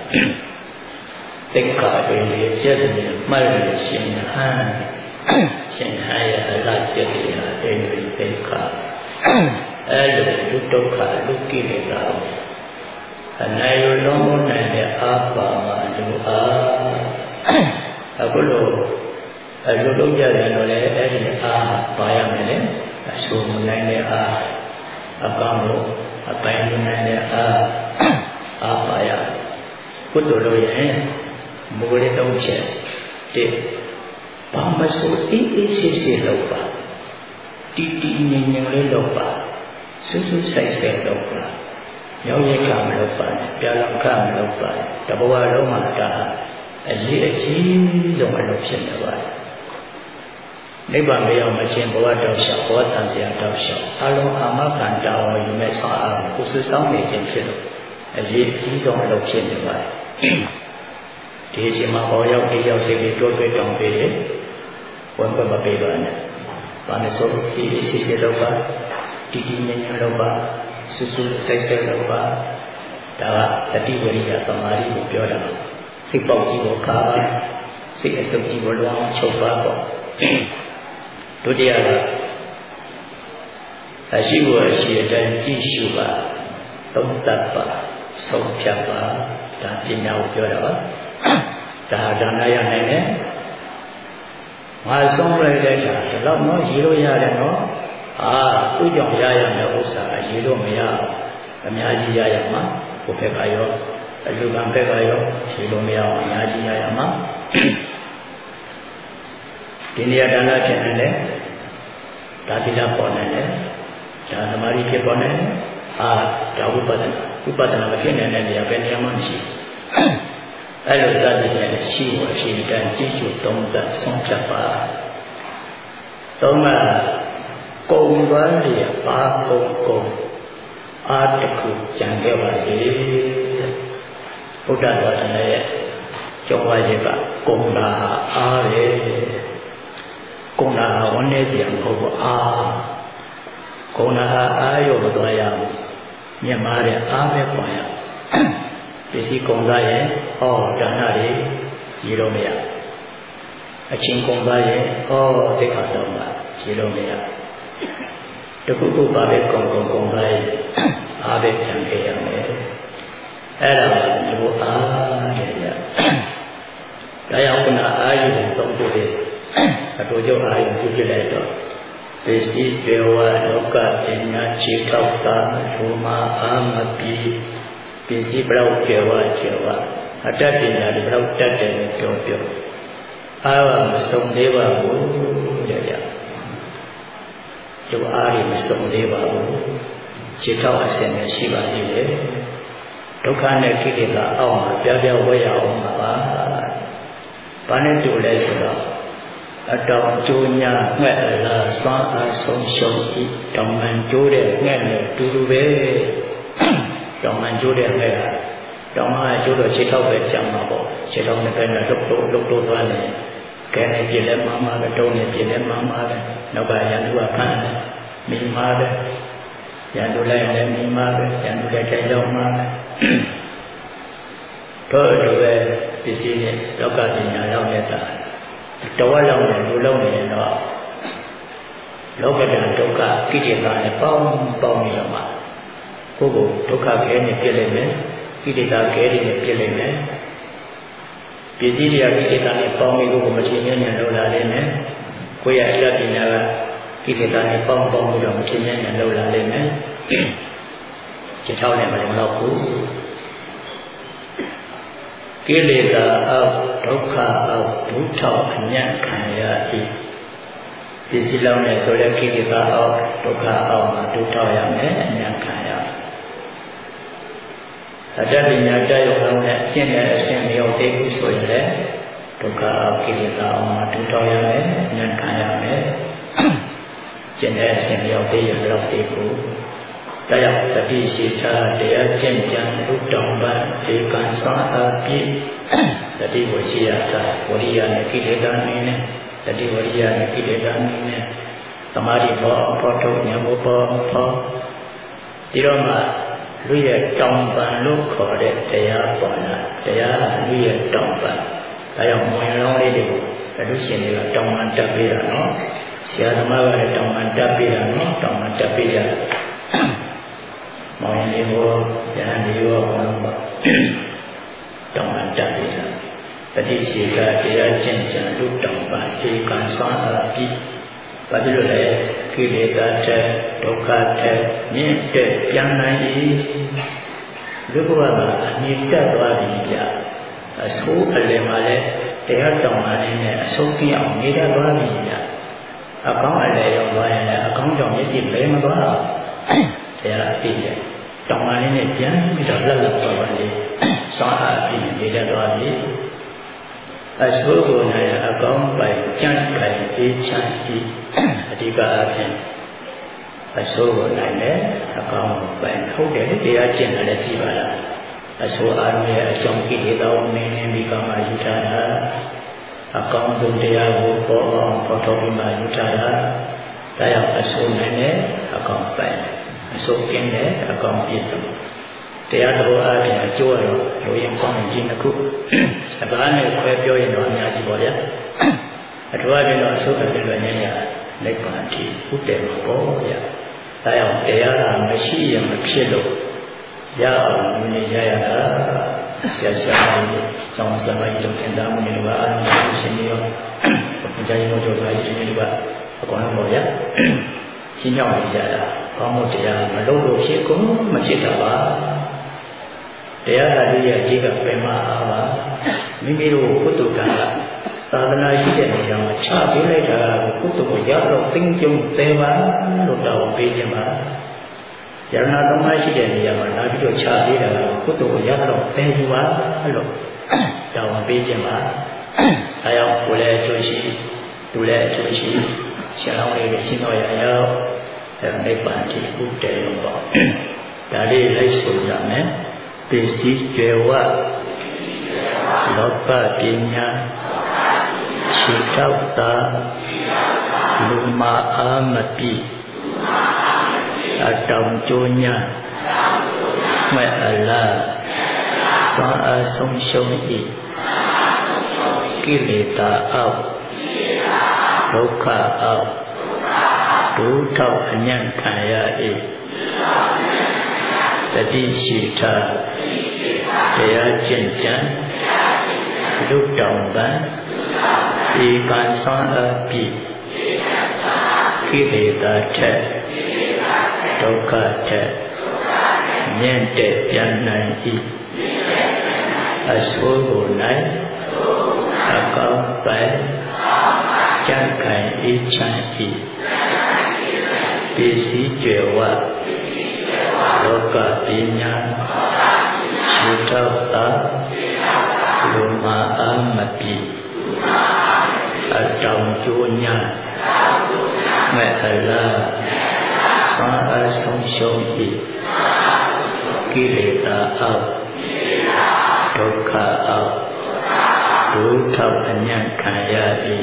သိက္ခာပင်လေးကျက်တယ်မှတ်ရရှင်ဟန်ရှင်ဟန်ရဲ့အလားကျက်တွေဟာအင်းတွေသိက္ခာအဲလိုဒုဒုက္ခဒုက္ခိလေသာအနိုင်လုံးမနိုင်တဲ့အာပါမဒုအားအခုလိုအလိုလုံးကြတယ်လို့လည်းအဲ့ဒီအားပါရမယ်လေအဆိုးမနိုင်တဲ့အားအကောင်းလို့အပိုင်းမနိုင်တဲ့အားအားပါရကုသိုလ်လို့ရင်မူလေးသုံးချက်တစ်ဘာမဆိုအေးအေးဆေးဆေးလုပ်ပါတီတီငြိမ်ငြိမ်လေးလုပ်ပါစူးစူးဆိုင်ဆိုင်လုပ်ပါရောက်ရကမလုပ်ပါနဲ့ပြလောကမလုပ်ပါနဲ့တဘဝလုံးမှာဒါအရေးအကြီးဆုံးအလုပ်ဖြစ်နေပါတယ်နိဗ္ဗာန်မရောက်မချင်းဘဝတောက်လျှောက်ဘဝတန်တရားတောက်လျှောက်အလုံးအာမခံတာဝန်ယူမဲ့ဆောင်အားကိုစူးစောင်းနေခြင်းဖြစ်လို့အရေးအကြီးဆုံးအလုပ်ဖြစ်နေပါတယ်ဒီအချိန်မှာဟောရောက်ဒီရောက်စိတ်လေးတိုးတွေ့တောင်းပေးတယ်ဝန်ခွင့်မပေးပါနဲ့။ဘာလို့ဆိုဒီရှိရှိတော့ပါဒီဒီဉာဏ်ဉာဏ်တော့ပါစူးစူးဆိုင်ဆိုင်တော့ပါဒါကတတိဝရိယသမာဓိကိုပြောတာစိတ်ပေါက်ကြီးကိုခါပါစိတ်အစုပ်ကြီးကိုလောင်းချုပ်ပါပေါ့ဒုတိယကအရှိကိုအရှိအတိုင်းကြည့်ရှုပါသုံးသပ်ပါဆုံးဖြတ်ပါဒါပညာကိုပြောတာပါဒါဒါနရနိုင်တယ်ငါဆုံးလိုက်တဲ့ဒါဒီလောက်တော့ရေလို့ရတယ်နော်အာသူ့ကြောင့်ရရမယ်ဥစ္စာရေလို့မရအများကြီးရရမှာကိုယ်ဖက်ကရောအလူကံဖက်ကရောရေလို့မရအောင်အများကြီးရရမှာဒီနေရာဒါနဖြစ်နေတယ်ဒါတိလာပေါ်နေတယ်ဒါသမာဓိဖြစ်ပေါ်နေတယ်အာဒါဝိပဿနာဝိပဿနာမဖြစ်နိုင်တဲ့နေရာပဲနေရာမှမရှိအဲ့လိုစသဖြင့်ရှိဖို့ရှိတဲ့ကြည့်ကျသုံးသပ်ဆုံးဖြတ်ပါသုံးပါကုံသွားလျက်ပါကုံကုံအာတခုကြံခဲ့ပါစေဘုဒ္ဓဘာသာရဲ့ကျောင်းဝါရှင်ကကုံတာအားပဲကုံတာဝန်းနေစရာမဟုတ်ဘူးအားကုံတာအားရောမသွားရဘူးမြတ်မားတဲ့အားပဲပွားရပစ္စည်းကုံသားရဲ့ဟောဒါနတွေရေလို့မရအချင်းကုံသားရဲ့ဟောသိက္ခာတော်မှာရေလို့မရတခုခုပါပဲကုံကုံကုံသားရဲ့အားပဲကြံခဲ့ရမယ်အဲ့ဒါကလူအားတဲ့ရဒါကြောင့်ခုနအာယုကိုသုံးဖို့လေအတူတူအာယုပြုပြလိုက်တော့ပစ္စည်းပေဝလောကပညာခြေထောက်တာဒုမာအာမပိပစ္စည်းဘလောက်ကျေဝကျေဝအတ္တပညာဒီဘလောက်တတ်တယ်လို့ပြောပြောအားမစုံသေးပါဘူးတဲ့ရဒီအားရမစုံသေးပါဘူးခြေထောက်အစဉ်နဲ့ရှိပါသေးတယ်ဒုက္ခနဲ့ကိလေသာအောက်မှာပြပြဝဲရအောင်ပါဘာနဲ့တူလဲဆိုတော့အတောင်ကျိုးညာငှက်လာစွမ်းအားဆုံးရှုံးဤတောင်မှန်ကျိုးတဲ့ငှက်နဲ့တူတူပဲတောင်မှန်ကျိုးတဲ့ငှက်ကတောင်မှန်ကျိုးတော့ခြေထောက်ပဲကြံမှာပေါ့ခြေထောက်နဲ့ပဲနဲ့လှုပ်လို့လှုပ်လို့သွားနေကဲနဲ့ပြည့်လဲမမပဲတုံးနဲ့ပြည့်လဲမမပဲနောက်ကရန်သူကဖမ်းတယ်မိမာပဲရန်သူလိုက်လည်းမိမာပဲရန်သူလည်းတဲ့ရောက်မှာတော့ဒီပဲပစ္စည်းနဲ့လောကပညာရောက်နေတာတော်လောက်နေလူလုံးနေတော့လောကဓာတ်ဒုက္ခကိလေသာနဲ့ပေါင်းပေါင်းပြီးတော့မှကိုယ်ကိုဒုက္ခခဲနဲ့ပြည့်လိုက်မယ်ကိလေသာခဲတွေနဲ့ပြည့်လိုက်မယ်ပစ္စည်းတွေကကိလေသာနဲ့ပေါင်းပြီးကိုယ်ကိုမချင်းချင်းနဲ့လောက်လာလိမ့်မယ်ကိုယ်ရဲ့အလတ်ပညာကကိလေသာနဲ့ပေါင်းပေါင်းပြီးတော့မချင်းချင်းနဲ့လောက်လာလိမ့်မယ်ခြေထောက်နဲ့မလုံလောက်ဘူးကိလေသာအောက်ဒုက္ခအောက်ဒုထောက်အညံ့ခံရ၏ပစ္စည်းလုံးနဲ့ဆိုတဲ့ကိလေသာအောက်ဒုက္ခအောက်မှာဒုထောက်ရမယ်အညံ့ခံရအတ္တပညာတရုံလုံးနဲ့အရှင်းနဲ့အရှင်းမရောက်သေးဘူးဆိုရင်လည်းဒုက္ခအောက်ကိလေသာအောက်မှာဒုထောက်ရမယ်အညံ့ခံရမယ်ရှင်းတဲ့အရှင်းမရောက်သေးရင်တော့သေးဘူးတရားတတိရှိသာတရားကျင့်ကြံလူတောင်ပန်ဧကံသာအပိတတိဝရှိယသာဝရိယနဲ့ကိလေသာနည်းနဲ့တတိဝရိယနဲ့ကိလေသာနည်းနဲ့သမာဓိဘောဖောထုတ်ဉာဏ်ဘောဖောဒီတော့မှလူရဲ့တောင်ပန်လို့ခေါ်တဲ့တရားပေါ်လာတရားလူရဲ့တောင်ပန်ဒါကြောင့်မဝင်လောင်းလေးတွေကိုအလူရှင်တွေကတောင်ပန်တက်ပေးတာနော်ဆရာသမားကလည်းတောင်ပန်တက်ပေးတာနော်တောင်ပန်တက်ပေးတာမောင်ရင်လေးကိုဉာဏ်လေးကိုဘုံပါတောင်းတတ်တယ်တတိရှိကတရားကျင့်ကြံလူတောင်းပါဧကံသာအပိဘာဖြစ်လို့လဲကိလေသာတဲ့ဒုက္ခတဲ့မြင့်တဲ့ပြန်နိုင်၏လူဘဝမှာအမြင့်တက်သွားပြီဗျအဆိုးအလယ်မှာလည်းတရားတောင်းပါနေနဲ့အဆုံးပြအောင်နေတတ်သွားပြီဗျအကောင်းအလယ်ရောက်သွားရင်လည်းအကောင်းကြောင့်မျက်စိလဲမသွားတရားအသိရဲ့တောင်းပါနေနဲ့ပြန်ပြီးတော့လက်လက်သွားပါလေသာအပိနေတတ်သွားပြီအဆိုးကိုနိုင်အကောင်းပိုင်ကြံ့ခိုင်အေးချမ်း၏အဓိကအဖြစ်အဆိုးကိုနိုင်တယ်အကောင်းပိုင်ဟုတ်တယ်တရားကျင့်တယ်လည်းကြည်ပါလားအဆိုးအားရဲ့အကြောင်းကိလေသာကိုနင်းနေပြီးကမှယူထားတာအကောင်းဆုံးတရားကိုပေါ်အောင်ပေါ်ထုတ်ပြီးမှယူထားတာဒါကြောင့်အဆိုးနိုင်တယ်အကောင်းပိုင်အဆိုးကျင့်တယ်အကောင်းပြည့်စုံတရားတော်အားဖြင့်အကျိုးရတော့လူရင်ကောင်းခြင်းတစ်ခုစကားနဲ့ခွဲပြောရင်တော့အများကြီးပေါ့ဗျာအထူးအဖြင့်တော့သုခတိလွယ်နေရနိဗ္ဗာန်ထိဥတည်မှာပေါ့ဗျာဒါကြောင့်တရားကမရှိရင်မဖြစ်လို့ရအောင်လူနေရရတာဆရာဆရာကြီးကျောင်းဆရာကြီးတို့ခင်သားမင်းတို့ကအလုံးစုံရှင်ပြီးတော့ဘုရားရှင်တို့ကရှင်ပြီးတော့အကုန်လုံးပေါ့ဗျာရှင်းရောက်နေကြတာဘာမို့တရားမလုပ်လို့ဖြစ်ကုန်မဖြစ်တာပါတရားဓာတ်ရဲ့အကြီးကပင်မအားပါမိမိတို့ကုသကံကသာသနာရှိတဲ့နေရာမှာချပေးလိုက်တာကုသကိုရတော့သိကျုံသေးပါလို့တောင်းပေးခြင်းပါယရဏသုံးပါးရှိတဲ့နေရာမှာလာပြီးတော့ချပေးတာကုသကိုရတော့သိယူပါလို့တောင်းပေးခြင်းပါအဲကြောင့်ကိုယ်လည်းအကျိုးရှိသူလည်းအကျိုးရှိဆရာတော်လေးရှင်းတော်ရရောက်နိဗ္ဗာန်ထိဥတည်လို့ပေါ့ဒါလေးလိုက်ဆိုကြမယ်ပစ္စည်းကျေဝလောဘပညာခြေထောက်တာလူမအားမပိအတောင်ကျိုးညာမဲ့အလားသာအဆုံးရှုံး၏ကိလေသာအောက်ဒုက္ခအောက်ဒုထောက်အညံ့ခံရ၏တတိရှိတာတရားကျင့်ကြံလူတောင်ပံဒီကံဆွမ်းအပ်ပြီးကိလေသာထက်ဒုက္ခထက်မြင့်တဲ့ပြန်နိုင်၏အဆိုးကိုနိုင်အကောင်းပိုင်ကြံ့ခိုင်အေးချမ်း၏ပစ္စည်းကျွယ်ဝလောကပညာခြေထောက်သာလူမအားမပိအတောင်ကျိုးညာမဲ့အလားသာအဆုံးရှုံး၏ကိလေသာအောက်ဒုက္ခအောက်ဒုထောက်အညံ့ခံရ၏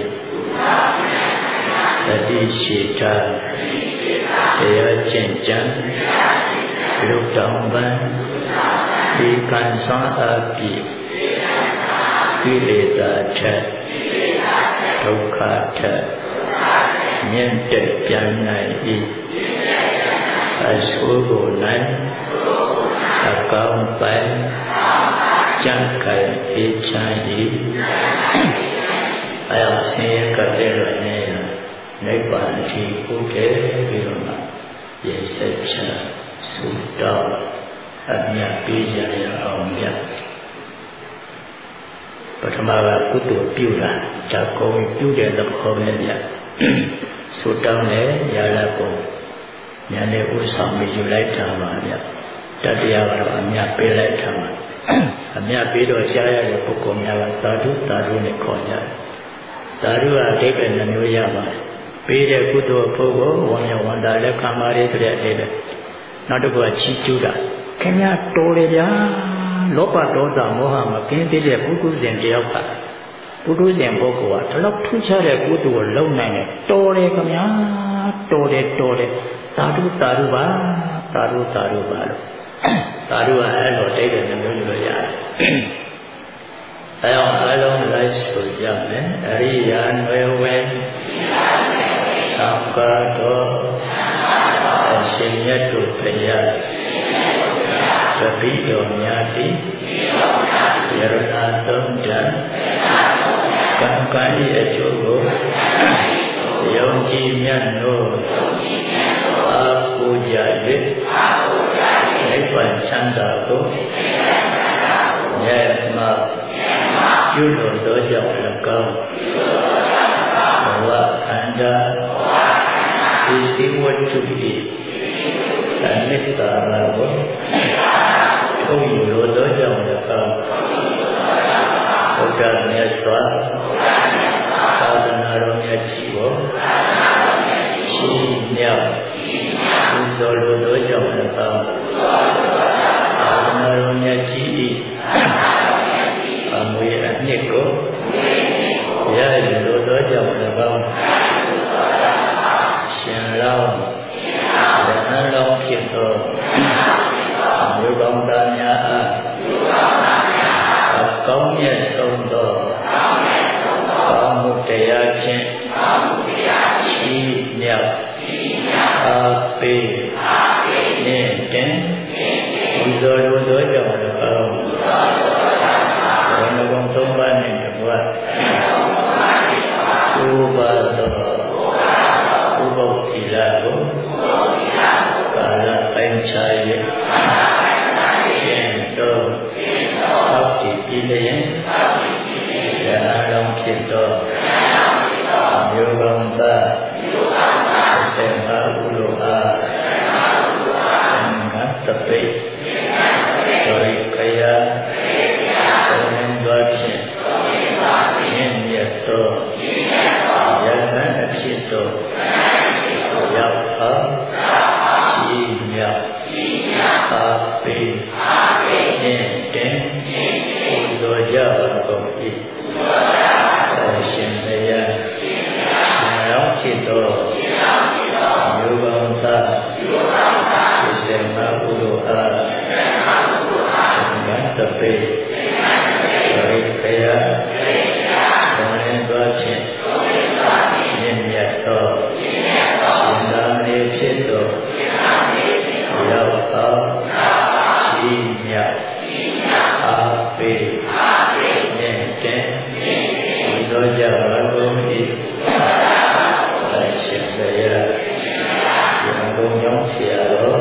တတိရှိတာတရားကျင့်ကြံလူတောင်ပံဒီကံဆွမ်းအပ်ပြီးကိလေသာထက်ဒုက္ခထက်မြင့်တဲ့ပြန်နိုင်၏အဆိုးကိုနိုင်အကောင်းပိုင်ကြံ့ခိုင်အေးချမ်း၏အဲဒါဆင်းရဲကတဲ့လွယ်နေနိဗ္ဗာန်ထိကိုတည်ပြီးတော့မှရေစက်ချသုတောအမြတ်ပေးကြရအောင်မြတ်ပထမကကုသိုလ်ပြုတာဒါကုံပြုတဲ့သဘောပဲမြတ်သုတောနဲ့ရလပုံညာနဲ့ဥဆောင်ပြီးယူလိုက်တာပါမြတ်တတရားကတော့အမြတ်ပေးလိုက်တာပါအမြတ်ပေးတော့ရှားရတဲ့ပုဂ္ဂိုလ်များကသာဓုသာဓုနဲ့ခေါ်ကြတယ်သာဓုကအဓိပ္ပာယ်နှမျိုးရပါတယ်ပေးတဲ့ကုသိုလ်ဖို့ကိုဝမ်းမြောက်ဝမ်းသာလက်ခံပါလေဆိုတဲ့အဓိပ္ပာယ်နောက်တစ်ခုကချီးကျူးတာခင်ဗျားတော်လေဗျာလောဘဒေါသမောဟမကင်းသေးတဲ့ပုဂ္ဂိုလ်စဉ်တယောက်ကပုဂ္ဂိုလ်စဉ်ပုဂ္ဂိုလ်ကဒီလောက်ထူးခြားတဲ့ကုသိုလ်ကိုလုပ်နိုင်တယ်တော်တယ်ခင်ဗျာတော်တယ်တော်တယ်သာဓုသာဓုပါသာဓုသာဓုပါလို့သာဓုကအဲ့လိုတိတ်တယ်မျိုးမျိုးရတယ်အဲအောင်အလုံးလိုက်ဆိုကြမယ်အရိယာနွယ်ဝဲသံဃာတော်အရှင်မြတ်တို့ဖရာတပိတော်များသည်ယရဏသုံးဓာတ်ကံကံ၏အကျိုးကိုယုံကြည်မြတ်တို့အားကိုးကြ၍နိဗ္ဗာန်ချမ်းသာကိုမြတ်မှာပြုလို့သောကြောင့်၎င်းဘဝခန္ဓာဒီစိဝတ္ထု၏အနိစ္စရာကိုထုံးယူလို့သောကြောင့်၎င်းဘုရားမြတ်စွာသာသနာတော်မြတ်ကြီးကိုချီးမြှောက်ပူဇော်လို့သောကြောင့်၎င်းသာသနာတော်မြတ်ကြီး၏အမွေအနှစ်ကိုရရလို့သောကြောင့်၎င်းရှင်လောင်းရဟန်းလောင်းဖြစ်သောမြို့ကောင်းသားများကာလပိုင်းခြား၍ရှင်းတော့သောက်တည်ပြီးလျင်ရဟန်းလုံးဖြစ်သောမျိုးကောင်းသားစေမဥလိုအားငါတပိသောရိကယသုံးင်းသောဖြင့်မြင့်မြတ်သောယဟန်အဖြစ်သောရောက်အောင်ရှိမြောက်အားပေးနှင့်တင်ပူဇော်ကြပါကုန်၏ရှင်ဘုရားရှင်ရောက်ဖြစ်သောမျိုးကောင်းသားစေမဥလိုအားငါတပိသောရိကယသုံးင်းသောဖြင့်မြင့်မြတ်သောရှင်သာမေဖြစ်သောရောက်အောင်ရှိမြောက်အားပေးနှင့်တင်ပူဇော်ကြပါကုန်၏ရှင်ဘုရားရှင်ဘုံကြောင့်ဆရာတော်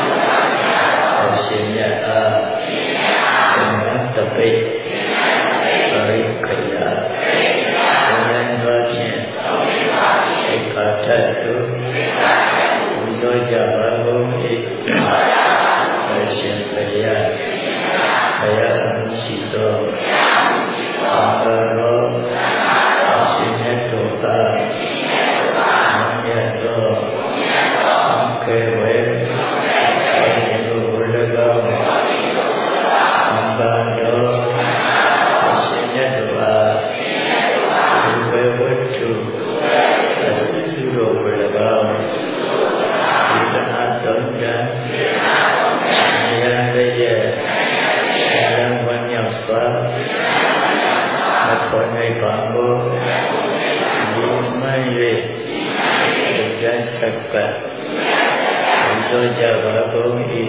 ရှင်မြတ်အားတပိပရိက္ခယာသုံးင်းသောဖြင့်စိတ်ခါထတ်သူပူဇော်ကြပါကုန်၏ရှင်ဘုရားဘုရားရှိသောအာရောရှင်မြတ်တို့သားမြတ်သောကေဝေဘုရားဝလကောအဘတော်ရှင်မြတ်တို့အားဒီဝေဝတ္ထုအစစ်သူတို့ဝလကောဒီသနာတော်ကြံဉာဏ်တည်းရဲ့ဉာဏ်ဝဉ္ဇောစွာမပေါ်နိုင်ပါဘူးဒီမှန်၍ကြံစပ်ပတ်ဘုရားကြပါကုန်၏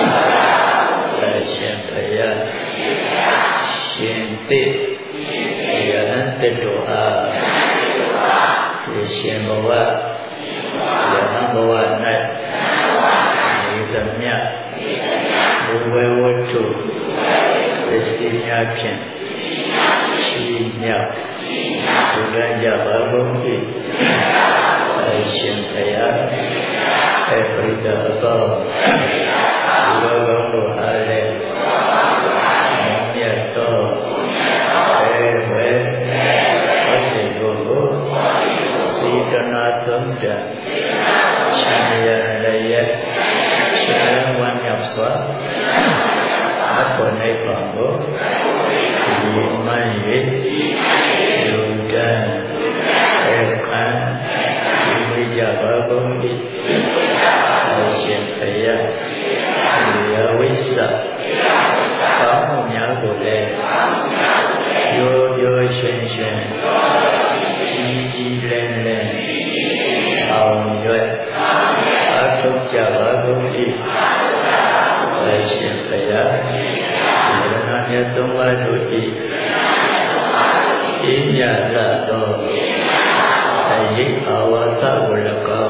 ရှင်ဘုရားရှင်သိယဟန်တတော်အားရှင်ဘဝယဟန်ဘဝ၌ဒီသမျှဘဝဝတ္ထုသစ္စာများဖြင့်ရှိမြောက်ဘုရားကြပါကုန်၏ရှင်ဘုရားအပရိဒတ်သောဘောဂုံတို့အားလည်းမြတ်သောဘေဝေအစေကိုစေတနာသုံးကြချမ်းရလည်းရှင်ဝမ်းမြောက်စွာအပေါ်နေပါကိုဒီမှန်၍လူကံအခမ်းဒီဝိကြပါကုန်၏ရှင်ဘုရားဒီဝိစ္စကောင်းမှုများကိုလည်းရိုးရိုးရှင်းရှင်းကြီးကြီးလင်းလင်းအောင်ရွယ်အထောက်ကြပါကုန်၏ရှင်ဘုရားဒီရဏမြတ်သုံးပါးတို့၏အညလာသောအယိအဝါသဝလကော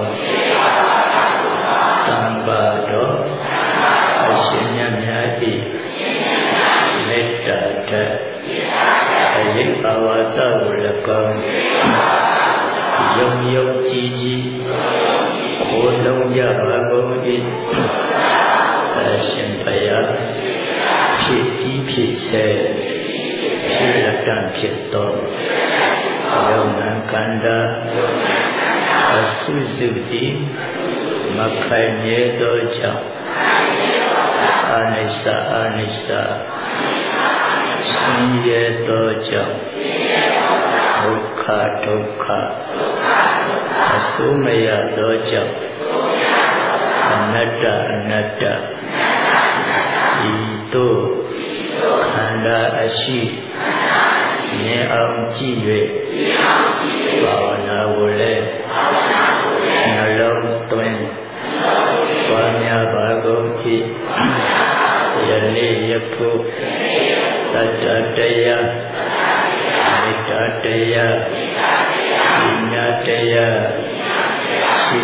သံပါတော်အရှင်မြတ်များ၏မေတ္တာဓာတ်အယိအဝါသဝလကောယုံယုံကြည်ကြည်ဘုလုံးကြပါကုန်၏အရှင်ဘုရားဖြစ်ပြီးဖြစ်စေဖြစ်လက်တံဖြစ်သောယုံနာကန္တာအဆုစုတိမခိုင်မြဲသောကြောင့်အာနိစ္စအာနိစ္စဆင်းရဲသောကြောင့်ဒုက္ခဒုက္ခအစိုးမရသောကြောင့်အနတ္တအနတ္တဤသို့ခန္ဓာအရှိမြင်အောင်ကြည့်၍ဘာဝနာကိုလည်းနှလုံးသွင်းပွားများပါကုန်၏ယနေ့ယခုသတ္တတရားမေတ္တာတရားဉာဏ်တရားရှိစွာ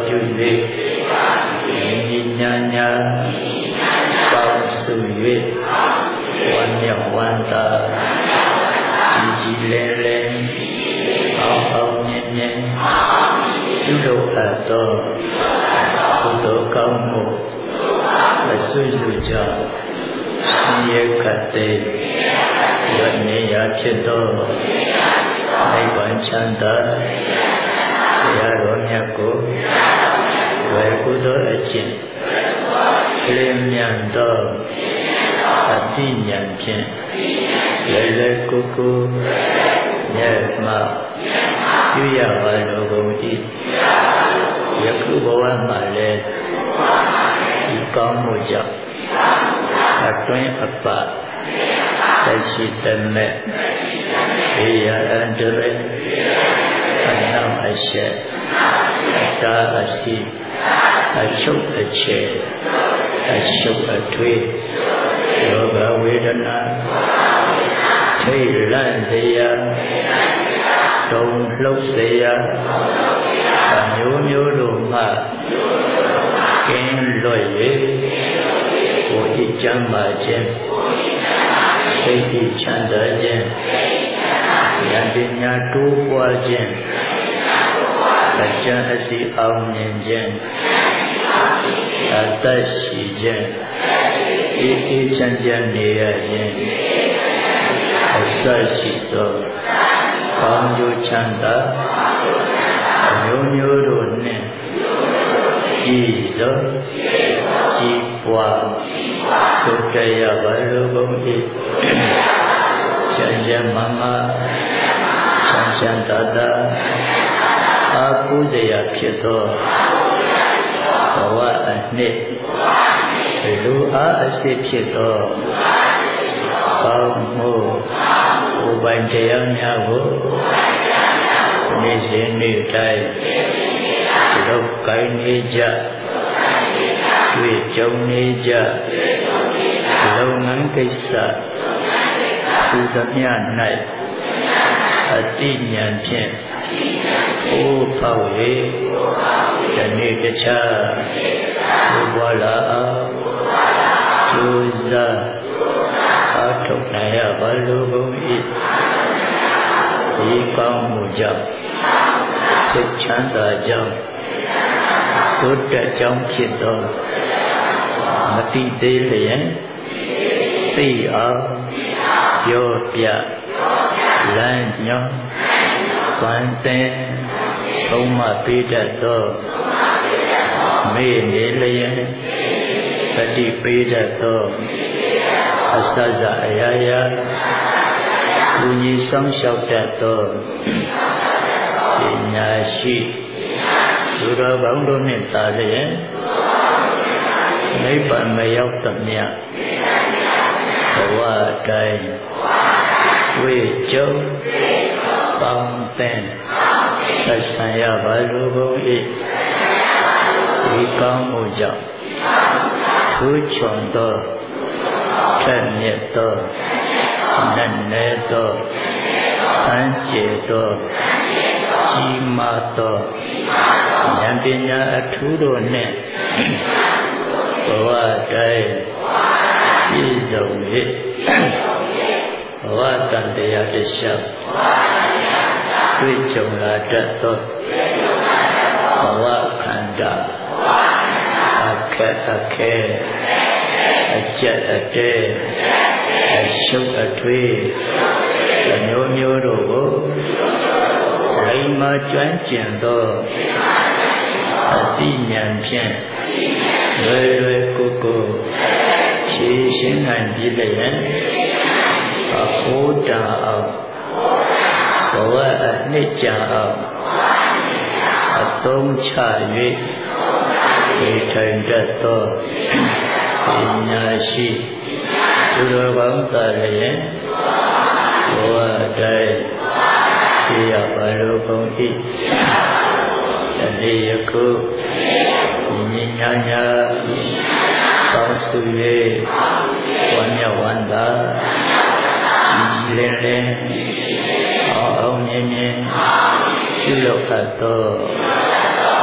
ပြု၍ညီညာညာပေါင်းစု၍ဝမ်းမြောက်ဝမ်းသာကြည်ကြည်လင်းလင်းအောင်အောင်မြင်မြင်ပြုလုပ်အပ်သောကုသိုလ်ကောင်းမှုအစွတ်စွတ်ကြောင့်ဆင်းရဲခတ်သိမ်းဝိနည်းရာဖြစ်သောနိဗ္ဗာန်ချမ်းသာတရားတော်မြတ်ကိုဝေကုသိုလ်အကျင့်လင်းမြန်သောအသိဉာဏ်ဖြင့်လည်းလည်းကိုယ်ကိုမြတ်မှပြုရပါလိုကုန်၏ယခုဘဝမှာလည်းဒီကောင်းမှုကြောင့်အတွင်းအပတရှိတမဲ့ဘေးရန်အန္တရာယ်အနောက်အရှက်အတားအဆီးအချုပ်အချယ်အရှုပ်အထွေးယောဂဝေဒနာထိတ်လန့်စေရာတုံလှုပ်စေရာအမျိုးမျိုးတို့မှကင်းလွတ်၍ကိုယ်ဤချမ်းသာခြင်းစိတ်ဤချမ်းသာခြင်းဉာဏ်ပညာတိုးပွားခြင်းအကျဉ်းအစီအောင်မြင်ခြင်းအသက်ရှိခြင်းအေးအေးချမ်းချမ်းနေရခြင်းအစရှိသောကောင်းကျိုးချမ်းသာအမျိုးမျိုးတို့နှင့်ကြည်စွာကြည်ပွားသုတ္တရပါလိုကုန်၏ချမ်းချမ်းမမချမ်းချမ်းသာသာအာဟုဇယဖြစ်သောဘဝအနှစ်လူအားအစစ်ဖြစ်သောကောင်းမှုဥပိုင်တရားများကိုနေ့စဉ်နေ့တိုင်းလောက်ကိုင်းနေကြတွေ့ကြုံနေကြလုပ်ငန်းကိစ္စသူသမျှ၌အတိညာဖြင့်အိုးဖောက်၍ယနေ့တခြားဘဝလာအောင်ကျိုးစားအားထုတ်နိုင်ရပါလိုကုန်၏ဒီကောင်းမှုကြောင့်စိတ်ချမ်းသာကြောင်းသုတ္တကြောင့်ဖြစ်သောမတိသေးလျင်သိအောင်ပြောပြလမ်းညွှန်သွန်သင်သုံးမပေးတတ်သောမေ့နေလျင်ပฏิပေးတတ်သောအစစအရာရာလူကြီးဆောင်လျှောက်တတ်သောပညာရှိသူတော်ကောင်းတို့နှင့်သာလျင်နိဗ္ဗာန်မရောက်သမျှဘဝတိုင်းဝိကျုံပေါင်းသင်သက်ဆံရပါလိုကုန်၏ဒီကောင်းမှုကြောင့်ထူးချွန်သောထက်မြက်သောနတ်နယ်သောစံကျေသောကြီးမားသောဉာဏ်ပညာအထူးတို့နှင့်ဘဝတိုင်းပြည့်စုံ၍ဘဝတန်တရားတစ်လျှောက်တွေ့ကြုံလာတတ်သောဘဝခန္ဓာအခက်အခဲအကျက်အတဲအရှုပ်အထွေးအမျိုးမျိုးတို့ကိုလိမ္မာကျွမ်းကျင်သောအသိဉာဏ်ဖြင့်လွယ်လွယ်ကူကူဖြေရှင်းနိုင်ပြီလျင်အဖို့တန်အောင်ဘဝအနှစ်ကြာအောင်အသုံးချ၍ဒီထိုင်တတ်သောပညာရှိသူတော်ကောင်းသာလျင်ဘဝတိုင်းရှိရပါလိုကုန်၏တနေ့ယခုညီညာညာကောင်းစု၍ဝမ်းမြောက်ဝမ်းသာလင်းလင်းအောင်အောင်မြင်မြင်ပြုလုပ်အပ်သော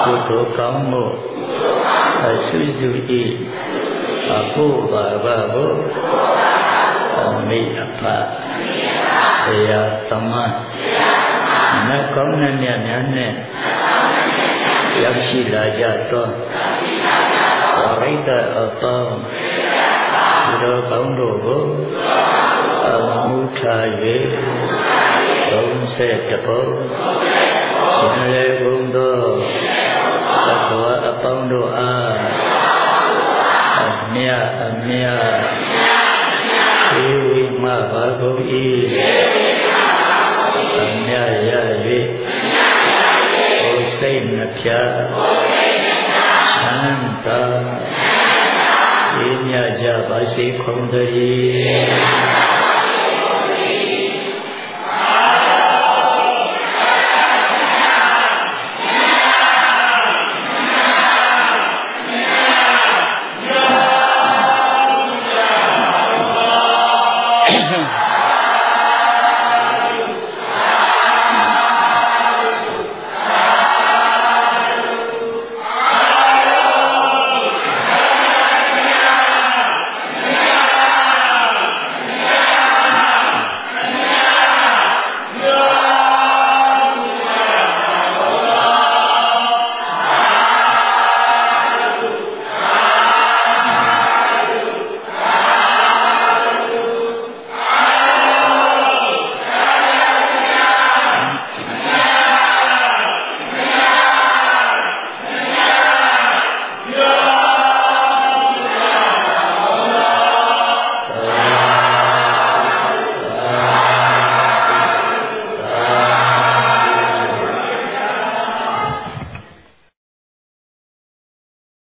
ကုသိုလ်ကောင်းမှုအဆုစုဤအဖို့ပါပါကိုအမိအဖဆရာသမနတ်ကောင်းတဲ့မြတ်များနဲ့ရောက်ရှိလာကြသောပရိသတ်အပေါင်းဒီလိုကောင်းတို့ကိုအမှုထား၍သုံးဆယ်တပုံဒီလေဘုံတို့သတ္တဝါအပေါင်းတို့အားအမြတ်အမြတ်ေဝိမဘာဂုံဤအမြတ်ရ၍ဘုစိတ်နှပြချမ်းသာဤမြတ်ကြပါစေကုန်သတည်း